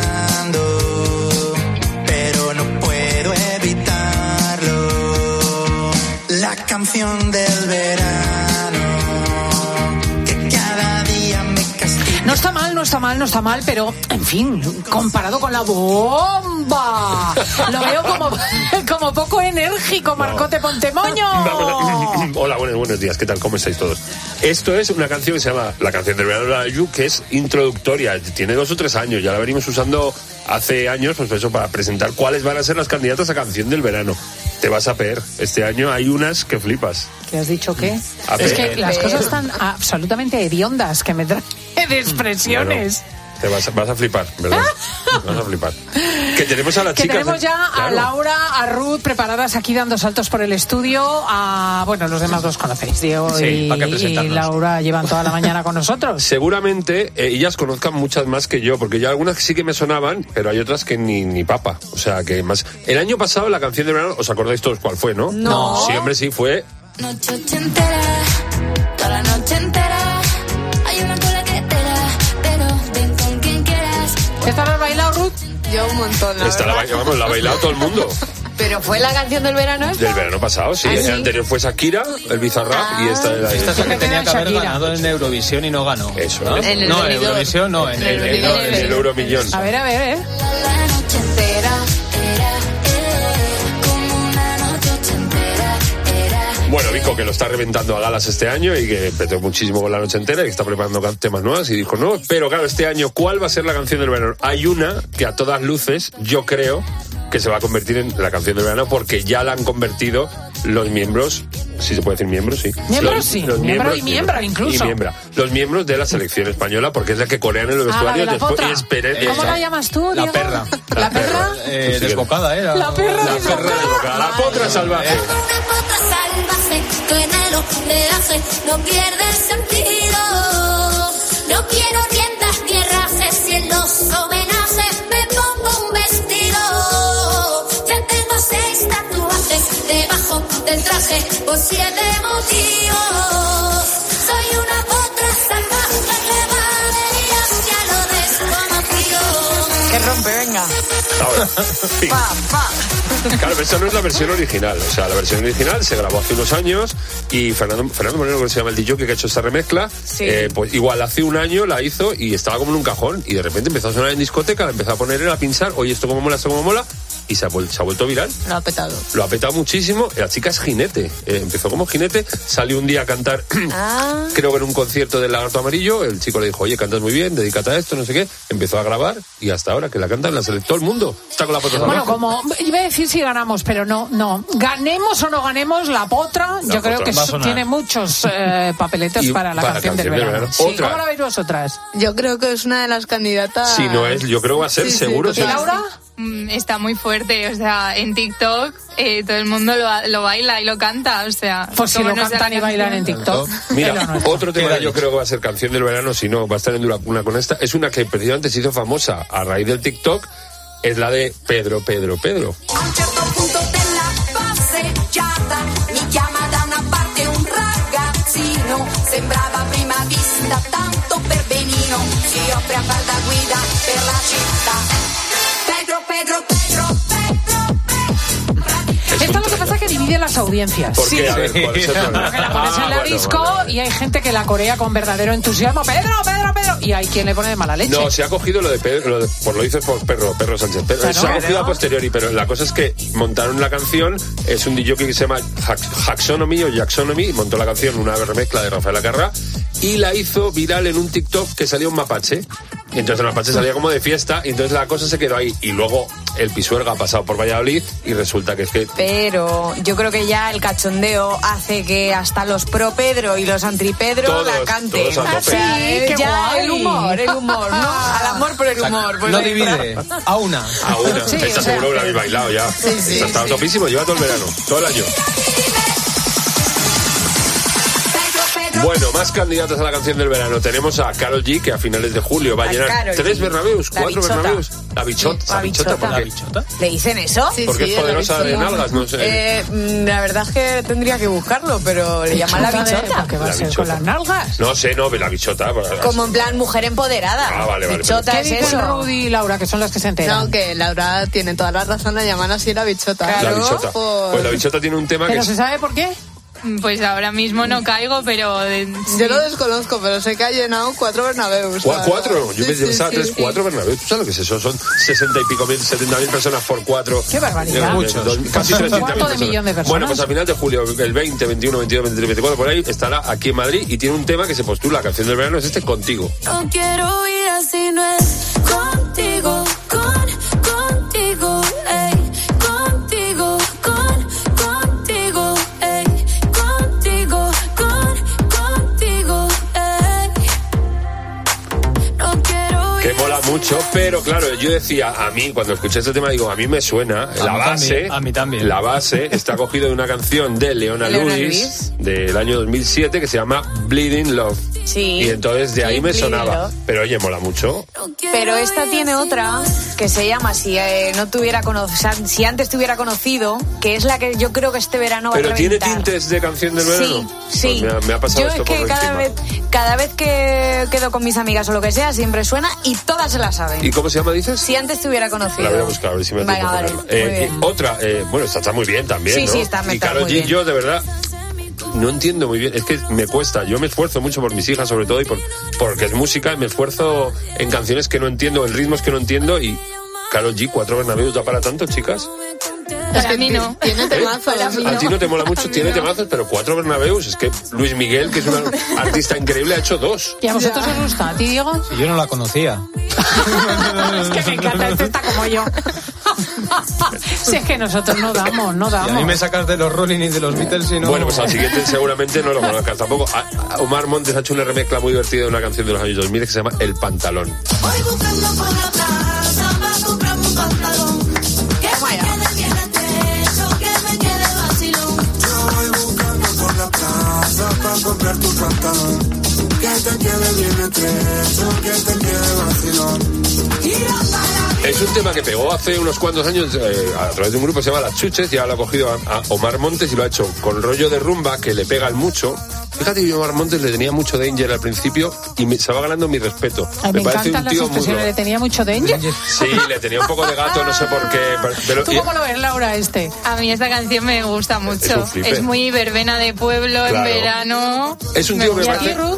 Pero no puedo evitarlo. La canción del verano que cada día me castiga. No está mal, pero, en fin, comparado con la bomba, lo veo como poco enérgico, Marcote Pontemoño. Hola, buenos días, ¿qué tal? ¿Cómo estáis todos? Esto es una canción que se llama La canción del verano de la Yu, que es introductoria, tiene 2 o 3 años, ya la venimos usando hace años, pues eso, para presentar cuáles van a ser las candidatas a canción del verano. Te vas a peer, este año hay unas que flipas. ¿Qué has dicho qué? Es que las cosas están absolutamente hediondas, que me traen de expresiones. Bueno, te vas a flipar, ¿verdad? Vas a flipar. Que tenemos a las chicas. Tenemos ya a Laura, a Ruth preparadas aquí dando saltos por el estudio. Los demás los conocéis. Diego y Laura llevan toda la mañana con nosotros. Seguramente ellas conozcan muchas más que yo, porque ya algunas sí que me sonaban, pero hay otras que ni papa. O sea, que más. El año pasado la canción de verano, ¿os acordáis todos cuál fue, no? No. Sí, hombre, sí, fue. Noche entera, toda la noche entera. Hay una cola que te da, pero ven con quien quieras. ¿Esta la has bailado, Ruth? Yo un montón, la ha bailado todo el mundo. ¿Pero fue la canción del verano esta? Del verano pasado, sí. El anterior fue Shakira, el Bizarrap, y esta es la que tenía que haber ganado en Eurovisión y no ganó. Eso, ¿no? En Eurovisión no, en el Euromillón. A ver. La noche entera. Bueno, Vico, que lo está reventando a galas este año y que petó muchísimo con la noche entera y que está preparando temas nuevas y dijo no, pero claro, este año, ¿cuál va a ser la canción del verano? Hay una que a todas luces, yo creo que se va a convertir en la canción del verano porque ya la han convertido los miembros, si se puede decir miembros, sí. Miembros, sí. Miembro y miembra incluso. Y miembra. Los miembros de la selección española, porque es la que corean en los vestuarios después. ¿Cómo la llamas tú, Diego? La perra. ¿La perra? Desbocada, ¿eh? La perra desbocada. La potra salvaje. Tu enero de hace no pierde sentido. No quiero riendas ni herrajes si en los homenajes me pongo un vestido. Ya tengo 6 tatuajes debajo del traje por 7 motivos. Soy una potra salvaje que va de hacia lo desconocido. Que rompe, venga. Ahora, fin. Claro, pero esa no es la versión original. O sea, la versión original se grabó hace unos años y Fernando Moreno, que se llama el DJ que ha hecho esta remezcla, sí. Pues igual hace un año la hizo y estaba como en un cajón y de repente empezó a sonar en discoteca, la empezó a poner, a pinchar, oye, esto como mola, y se ha vuelto viral. Lo ha petado. Lo ha petado muchísimo. La chica es jinete. Empezó como jinete, salió un día a cantar, creo que en un concierto del Lagarto Amarillo. El chico le dijo, oye, cantas muy bien, dedícate a esto, no sé qué. Empezó a grabar y hasta ahora que la cantan, la selectó el mundo. Está con la potra Bueno, abajo. como iba a decir si ganamos, pero no. Ganemos o no ganemos, la potra, yo creo que tiene muchos papeletos para la canción del verano. Sí. Otra. ¿Cómo la veis vosotras? Yo creo que es una de las candidatas. Si no es, yo creo que va a ser seguro. ¿Y Laura? Está muy fuerte, o sea, en TikTok todo el mundo lo baila y lo canta, o sea... Pues si lo cantan y bailan en TikTok. Mira, otro tema que yo creo que va a ser canción del verano, si no, va a estar en dura pugna con esta, es una que precisamente se hizo famosa a raíz del TikTok, es la de Pedro. A un certo punto della passeggiata mi chiama da una parte un ragazzino, sembrava a prima vista tanto per benino, si offre a far da guida per la città. Pedro. Esto es lo que pasa, que divide las audiencias. ¿Por qué? A ver, ¿cuál es el problema? Porque la pones en la disco y hay gente que la corea con verdadero entusiasmo. ¡Pedro! Y hay quien le pone de mala leche. No, se ha cogido lo de Pedro, lo dices por Perro Sánchez. Pero se ha cogido a posteriori, pero la cosa es que montaron la canción, es un DJ que se llama Jacksonomy o Jacksonomy, montó la canción, una remezcla de Rafael Acarrá, y la hizo viral en un TikTok que salía un mapache. Y entonces el mapache salía como de fiesta, y entonces la cosa se quedó ahí. Y luego el Pisuerga ha pasado por Valladolid y resulta que es que... Pero yo creo que ya el cachondeo hace que hasta los pro Pedro y los anti Pedro la canten. Todos a tope. Sí, ya guay. el humor, ¿no? Al amor por el humor. No divide, a una. Sí, esta seguro que la habéis bailado ya. Sí, está topísimo, lleva todo el verano, todo el año. Bueno, más candidatas a la canción del verano. Tenemos a Karol G, que a finales de julio va a llenar 3 Bernabéus, 4 Bernabéus. La bichota. ¿Por qué? ¿Le dicen eso? Porque es poderosa de nalgas, no sé. La verdad es que tendría que buscarlo, pero le llaman la bichota. ¿Qué va a ser con las nalgas? No sé, la bichota. Como en plan mujer empoderada. Ah, vale. Bichota ¿Qué es dicen eso? Rudy y Laura, que son las que se enteran? No, que Laura tiene toda la razón, la llaman así la bichota. La bichota. Pues la bichota tiene un tema ¿Pero que... se sabe por qué? Pues ahora mismo no caigo, pero... Yo lo desconozco, pero sé que ha llenado 4 Bernabéus. ¿4? Yo pensaba 4 Bernabéus. ¿Tú sabes lo que es eso? Son 60 y pico mil, 70.000 personas por 4. ¡Qué barbaridad! Muchos. Casi 300.000 millón de personas. Bueno, pues a final de julio, el 20, 21, 22, 23, 24, por ahí, estará aquí en Madrid y tiene un tema que se postula, canción del verano, es este, Contigo. No quiero ir así, no es contigo, contigo, ey, contigo, contigo, ey, contigo, contigo, ey. No quiero ir. Que mola mucho, pero claro, yo decía, a mí, cuando escuché este tema, digo, a mí me suena, A mí también. La base está cogida de una canción de Leona Lewis, del año 2007, que se llama Bleeding Love. Sí. Y entonces de ahí me sonaba. Love. Pero oye, mola mucho. Pero esta tiene otra que se llama Si antes te hubiera conocido, que es la que yo creo que este verano va a Pero tiene reventar. tintes de canción del verano. Sí. Pues me ha pasado yo esto es que por cada vez que quedo con mis amigas o lo que sea, siempre suena y todas se la saben. ¿Y cómo se llama, dices? Si antes te hubiera conocido. La voy a buscar, a ver si me da tiempo vale, a ponerla. Otra, bueno, esta está muy bien también, Sí, ¿no? sí, está y Karol muy G, bien. yo de verdad no entiendo muy bien, es que me cuesta, yo me esfuerzo mucho por mis hijas sobre todo y porque es música, me esfuerzo en canciones que no entiendo, en ritmos que no entiendo y Karol G, 4 Bernabéus, ¿da para tanto, chicas? Es que a mí no. Tiene temazos. A ti no te mola mucho, tiene temazos, pero 4 Bernabéus, es que Luis Miguel, que es un artista increíble, ha hecho 2. ¿Y a vosotros os gusta? ¿A ti, Diego? Si yo no la conocía. Es que me encanta, este está como yo. Si es que nosotros no damos. Y a mí me sacas de los Rolling y de los Beatles y no... Bueno, pues al siguiente seguramente no lo conozcas tampoco. Omar Montes ha hecho una remezcla muy divertida de una canción de los años 2000 que se llama El Pantalón. Voy buscando por la plaza para comprarme un pantalón que me quede bien estrecho, que me quede vacilón. Yo voy buscando por la plaza para comprar tu pantalón que te quede bien estrecho, que te quede vacilón. Es un tema que pegó hace unos cuantos años a través de un grupo que se llama Las Chuches, y ahora lo ha cogido a Omar Montes y lo ha hecho con rollo de rumba que le pegan mucho. Fíjate que yo a Omar Montes le tenía mucho danger al principio y se va ganando mi respeto. Ay, me parece encantan un las tío muy... expresiones, le tenía mucho danger. Sí, le tenía un poco de gato, no sé por qué. Pero, ¿Tú cómo lo ves, Laura, este? A mí esta canción me gusta mucho. un flipe. Es muy verbena de pueblo en Claro. verano. Es un tío que ¿Y a parece... ti, Ruth?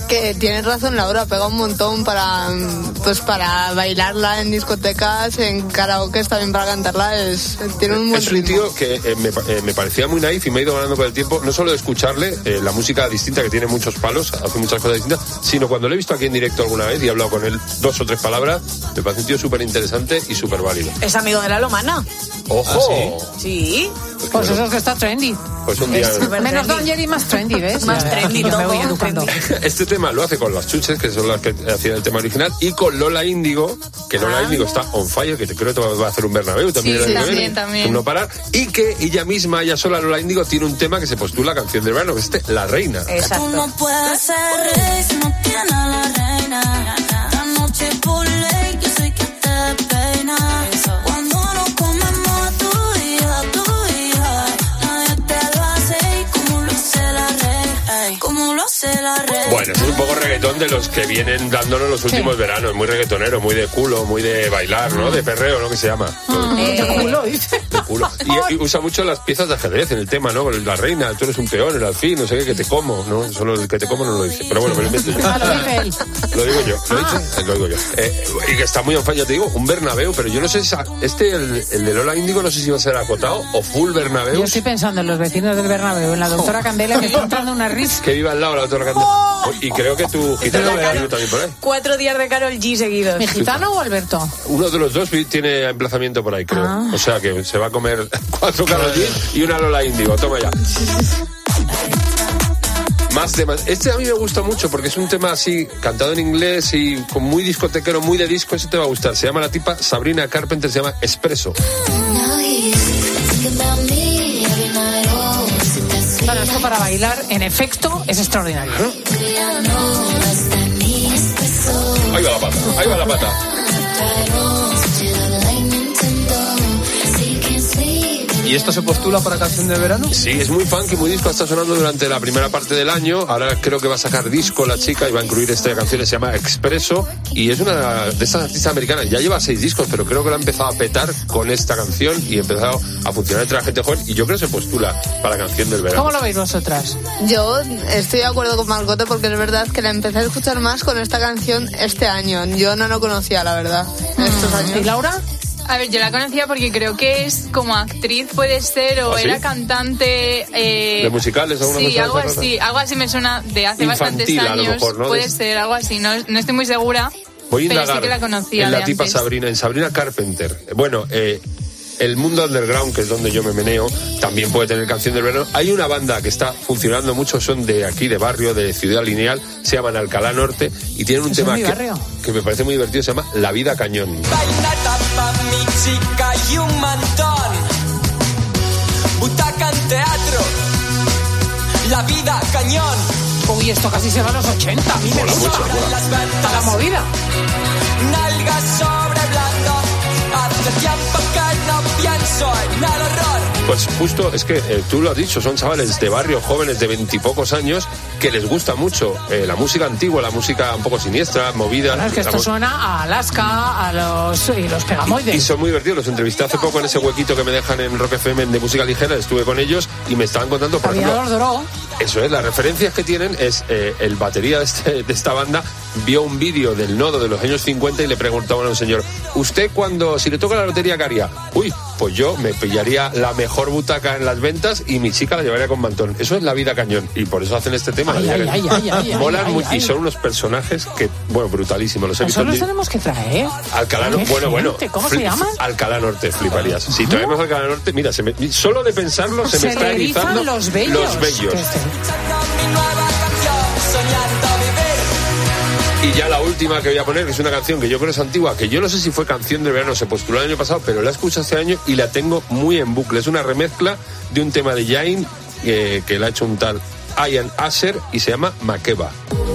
Que tienes razón, Laura, pega un montón para bailarla en discotecas, en karaoke, también para cantarla, tiene un buen ritmo. Es un tío que me parecía muy naif y me ha ido ganando con el tiempo, no solo de escucharle la música distinta, que tiene muchos palos, hace muchas cosas distintas, sino cuando lo he visto aquí en directo alguna vez y he hablado con él 2 o 3 palabras, me parece un tío súper interesante y súper válido. Es amigo de la Lomana. ¡Ojo! Sí. Pues eso es que está trendy. Pues un día... Menos Don Jerry, más trendy, ¿ves? Más trendy, me voy educando. Este tema lo hace con las Chuches, que son las que hacían el tema original, y con Lola Índigo, que Lola Índigo está on fire, que creo que va a hacer un Bernabéu también. Sí, también. No parar. Y que ella misma, ella sola, Lola Índigo, tiene un tema que se postula canción del verano, que es La Reina. Exacto. Tú no puedes ser rey si no tienes a la reina. La noche por ley, yo soy quien te peina. Cuando no comemos tu hija, nadie te lo hace como lo hace la reina. Como lo hace la reina. Bueno, es un poco reggaetón de los que vienen dándonos los últimos veranos, muy reggaetonero, muy de culo, muy de bailar, ¿no? De perreo, ¿no? Que se llama. De culo, dice. De culo. Y usa mucho las piezas de ajedrez en el tema, ¿no? La reina, tú eres un peón, el alfil, no sé qué, que te como, ¿no? Solo el que te como no lo dice. Pero bueno, me lo invento yo. Lo dice él. Lo digo yo. ¿Lo dice? Lo digo yo. Y que está muy on fire, ya te digo, un Bernabéu, pero yo no sé si el de Lola Índigo, no sé si va a ser acotado o full Bernabéu. Yo estoy pensando en los vecinos del Bernabéu, en la doctora Candela, que está entrando una risa. Que viva al lado la doctora Candela. Y creo que tu gitano también por ahí. 4 días de Karol G seguidos. ¿Mi gitano o Alberto? Uno de los dos tiene emplazamiento por ahí, creo. O sea que se va a comer 4 Karol G y una Lola Índigo. Toma ya. Más temas. Este a mí me gusta mucho porque es un tema así, cantado en inglés y con muy discotequero, muy de disco. Ese te va a gustar. Se llama la tipa Sabrina Carpenter, se llama Espresso. Bueno, esto para bailar, en efecto, es extraordinario. Ahí va la pata, ahí va la pata. ¿Y esto se postula para canción de verano? Sí, es muy funky, muy disco, está sonando durante la primera parte del año. Ahora creo que va a sacar disco la chica y va a incluir esta canción que se llama Expresso. Y es una de estas artistas americanas. Ya lleva 6 discos, pero creo que la ha empezado a petar con esta canción y ha empezado a funcionar entre la gente joven. Y yo creo que se postula para canción del verano. ¿Cómo lo veis vosotras? Yo estoy de acuerdo con Margote porque es verdad que la empecé a escuchar más con esta canción este año. Yo no lo conocía, la verdad, estos años. ¿Y Laura? A ver, yo la conocía porque creo que es como actriz, puede ser, o era cantante... ¿De musicales? Sí, algo así me suena de hace bastantes años. A lo mejor, ¿no? Puede ser, algo así, no estoy muy segura, voy a pero sí que la conocía en de la tipa antes. Sabrina, en Sabrina Carpenter. Bueno, el mundo underground, que es donde yo me meneo, también puede tener canción del verano. Hay una banda que está funcionando mucho, son de aquí, de barrio, de Ciudad Lineal, se llaman Alcalá Norte, y tienen un tema que me parece muy divertido, se llama La Vida Cañón. Bailata pa' mi chica y un mantón, butaca en teatro, La Vida Cañón. Uy, esto casi se va a los 80, a mí me gusta. A la movida. Nalgas sobre blando, hace tiempo que no pienso en el horror. Pues justo, es que tú lo has dicho, son chavales de barrio, jóvenes de 20 y pocos años, que les gusta mucho la música antigua, la música un poco siniestra, movida. Bueno, es que esto suena a Alaska, a los Pegamoides. Y son muy divertidos, los entrevisté hace poco en ese huequito que me dejan en Rock FM de música ligera, estuve con ellos y me estaban contando, por ejemplo... Eso es, las referencias que tienen es el batería de esta banda vio un vídeo del Nodo de los años 50 y le preguntaban a un señor, ¿usted si le toca la lotería qué haría? Uy, pues yo me pillaría la mejor butaca en las ventas y mi chica la llevaría con mantón. Eso es La Vida Cañón y por eso hacen este tema. Molan mucho y son unos personajes que, bueno, brutalísimos. Los he visto. Eso los tenemos que traer. Alcalá Norte, bueno. ¿Cómo se llaman? Alcalá Norte, fliparías. Si traemos Alcalá Norte, mira, solo de pensarlo se me está erizando los vellos. Y ya la última que voy a poner, que es una canción que yo creo es antigua, que yo no sé si fue canción de verano, se postuló el año pasado, pero la escuché este año y la tengo muy en bucle. Es una remezcla de un tema de Jain que la ha hecho un tal Ian Asher y se llama Makeba.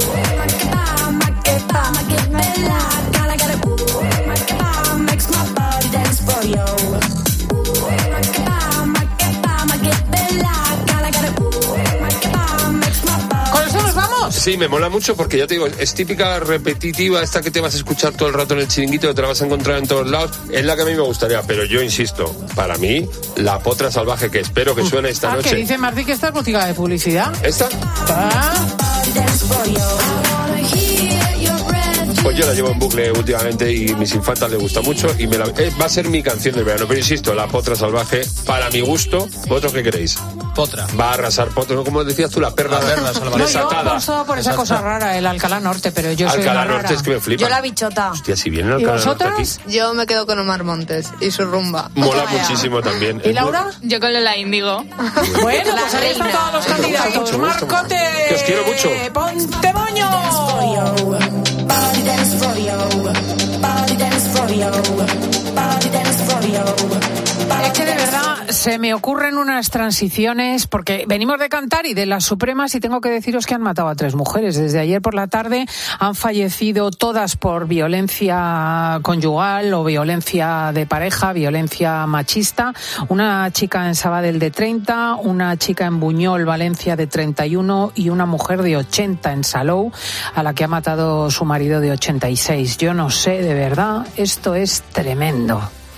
Sí, me mola mucho porque ya te digo, es típica repetitiva, esta que te vas a escuchar todo el rato en el chiringuito, que te la vas a encontrar en todos lados, es la que a mí me gustaría, pero yo insisto, para mí, la potra salvaje que espero que suene esta noche. ¿Qué dice Martí que esta es música de publicidad? ¿Esta? Pues yo la llevo en bucle últimamente y mis infantas les gusta mucho y va a ser mi canción del verano. Pero insisto, la Potra Salvaje, para mi gusto, ¿vosotros qué queréis? Potra. Va a arrasar Potra, ¿no? Como decías tú, la perla salvaje. No, yo aposto por esa cosa rara, el Alcalá Norte, pero yo soy Alcalá una rara. Norte es que me flipa. Yo la bichota. Hostia, si viene el Alcalá Norte aquí. Yo me quedo con Omar Montes y su rumba. Mola muchísimo también. ¿Y Laura? Yo con Lola Índigo. Bueno, pues ahí están todos los candidatos. Marcote. Que os quiero mucho. Pontemoño. Es que de verdad se me ocurren unas transiciones porque venimos de cantar y de las Supremas y tengo que deciros que han matado a 3 mujeres. Desde ayer por la tarde han fallecido todas por violencia conyugal o violencia de pareja, violencia machista. Una chica en Sabadell de 30, una chica en Buñol, Valencia de 31 y una mujer de 80 en Salou a la que ha matado su marido de 86. Yo no sé, de verdad, esto es tremendo.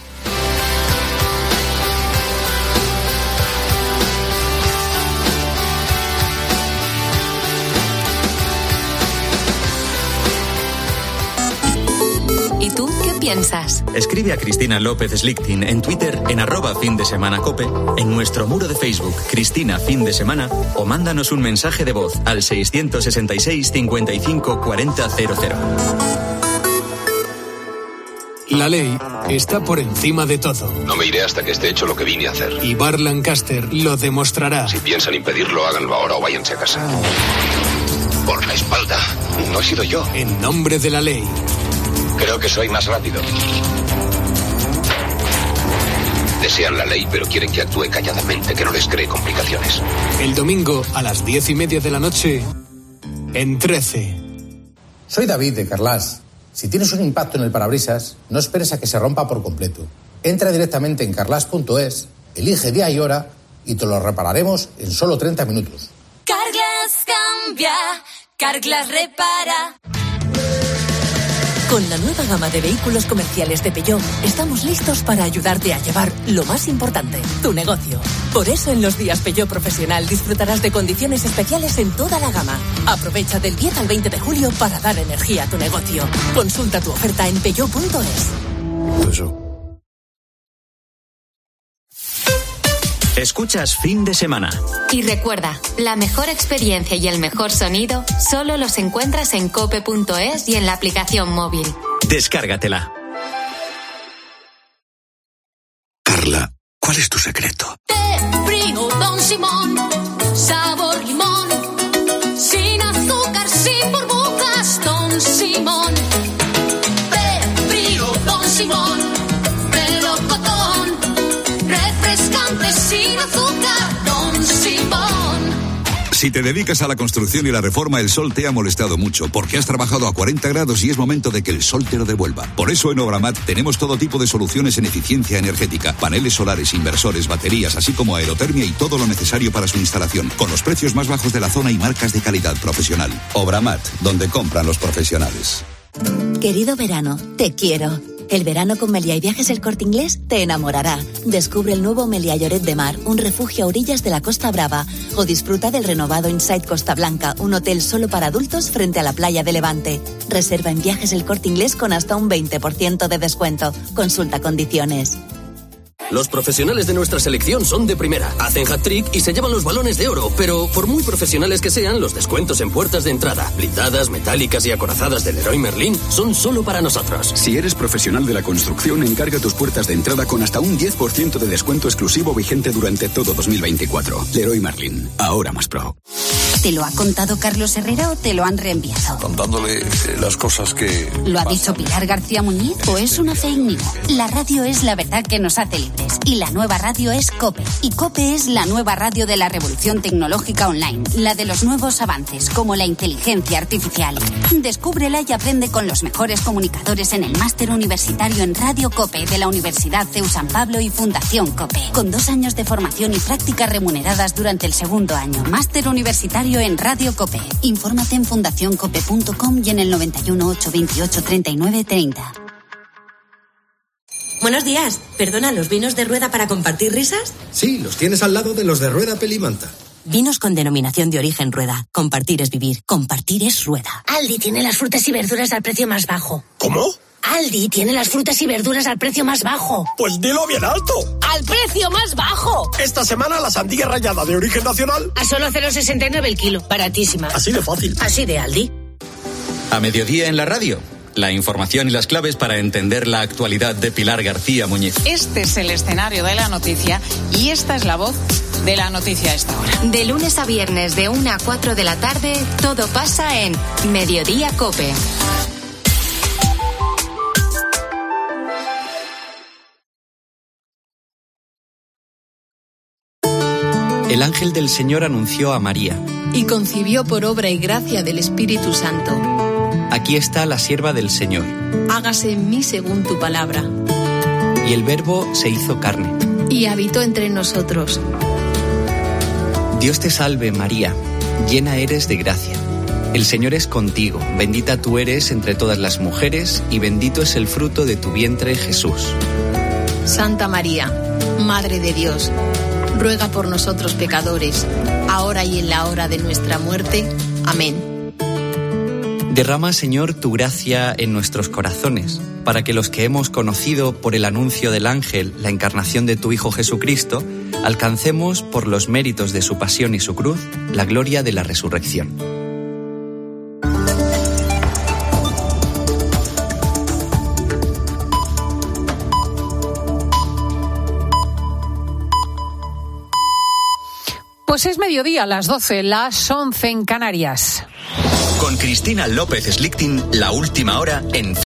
¿Y tú qué piensas? Escribe a Cristina López Slichting en Twitter en @findesemanacope, en nuestro muro de Facebook Cristina Fin de Semana o mándanos un mensaje de voz al 666 55 40 00. La ley está por encima de todo. No me iré hasta que esté hecho lo que vine a hacer. Y Bar Lancaster lo demostrará. Si piensan impedirlo, háganlo ahora o váyanse a casa. Por la espalda. No he sido yo. En nombre de la ley. Creo que soy más rápido. Desean la ley, pero quieren que actúe calladamente, que no les cree complicaciones. El domingo a las 10:30 de la noche, en 13. Soy David de Carlas. Si tienes un impacto en el parabrisas, no esperes a que se rompa por completo. Entra directamente en carlas.es, elige día y hora y te lo repararemos en solo 30 minutos. Carglass cambia, Carglass repara. Con la nueva gama de vehículos comerciales de Peugeot, estamos listos para ayudarte a llevar lo más importante, tu negocio. Por eso en los días Peugeot Profesional disfrutarás de condiciones especiales en toda la gama. Aprovecha del 10 al 20 de julio para dar energía a tu negocio. Consulta tu oferta en peugeot.es. Escuchas Fin de Semana. Y recuerda, la mejor experiencia y el mejor sonido solo los encuentras en cope.es y en la aplicación móvil. Descárgatela. Carla, ¿cuál es tu secreto? Té frío Don Simón, sabor limón, sin azúcar, sin burbujas, Don Simón. Té frío Don Simón, melocotón, refrescante sin azúcar, Don Simón. Si te dedicas a la construcción y la reforma, el sol te ha molestado mucho porque has trabajado a 40 grados y es momento de que el sol te lo devuelva. Por eso en Obramat tenemos todo tipo de soluciones en eficiencia energética, paneles solares, inversores, baterías, así como aerotermia y todo lo necesario para su instalación, con los precios más bajos de la zona y marcas de calidad profesional. Obramat, donde compran los profesionales. Querido verano, te quiero. El verano con Meliá y Viajes El Corte Inglés te enamorará. Descubre el nuevo Meliá Lloret de Mar, un refugio a orillas de la Costa Brava. O disfruta del renovado Inside Costa Blanca, un hotel solo para adultos frente a la playa de Levante. Reserva en Viajes El Corte Inglés con hasta un 20% de descuento. Consulta condiciones. Los profesionales de nuestra selección son de primera. Hacen hat-trick y se llevan los balones de oro. Pero por muy profesionales que sean, los descuentos en puertas de entrada, blindadas, metálicas y acorazadas del Leroy Merlin son solo para nosotros. Si eres profesional de la construcción, encarga tus puertas de entrada con hasta un 10% de descuento exclusivo vigente durante todo 2024. Leroy Merlin, ahora más pro. ¿Te lo ha contado Carlos Herrera o te lo han reenviado? Contándole las cosas que... ¿Lo ha dicho Pilar García Muñiz o es una fake news? La radio es la verdad que nos hace libres. Y la nueva radio es COPE. Y COPE es la nueva radio de la revolución tecnológica online. La de los nuevos avances, como la inteligencia artificial. Descúbrela y aprende con los mejores comunicadores en el máster universitario en Radio COPE de la Universidad CEU San Pablo y Fundación COPE. Con 2 años de formación y prácticas remuneradas durante el segundo año. Máster universitario en Radio COPE. Infórmate en fundacioncope.com y en el 91 828 39 30. Buenos días. Perdona, ¿los vinos de Rueda para compartir risas? Sí, los tienes al lado de los de Rueda Pelimanta. Vinos con denominación de origen Rueda. Compartir es vivir. Compartir es Rueda. Aldi tiene las frutas y verduras al precio más bajo. ¿Cómo? Aldi tiene las frutas y verduras al precio más bajo. Pues dilo bien alto. ¡Al precio más bajo! Esta semana la sandía rallada de origen nacional a solo 0,69 el kilo. Baratísima. Así de fácil. Así de Aldi. A mediodía en la radio. La información y las claves para entender la actualidad de Pilar García Muñiz. Este es el escenario de la noticia y esta es la voz de la noticia a esta hora. De lunes a viernes de 1 a 4 de la tarde, todo pasa en Mediodía COPE. El ángel del Señor anunció a María. Y concibió por obra y gracia del Espíritu Santo. Aquí está la sierva del Señor. Hágase en mí según tu palabra. Y el Verbo se hizo carne. Y habitó entre nosotros. Dios te salve, María, llena eres de gracia. El Señor es contigo, bendita tú eres entre todas las mujeres, y bendito es el fruto de tu vientre, Jesús. Santa María, Madre de Dios, ruega por nosotros pecadores, ahora y en la hora de nuestra muerte. Amén. Derrama, Señor, tu gracia en nuestros corazones, para que los que hemos conocido por el anuncio del ángel la encarnación de tu Hijo Jesucristo, alcancemos, por los méritos de su pasión y su cruz, la gloria de la resurrección. Pues es mediodía, las 12, las 11 en Canarias. Con Cristina López Slichting, la última hora en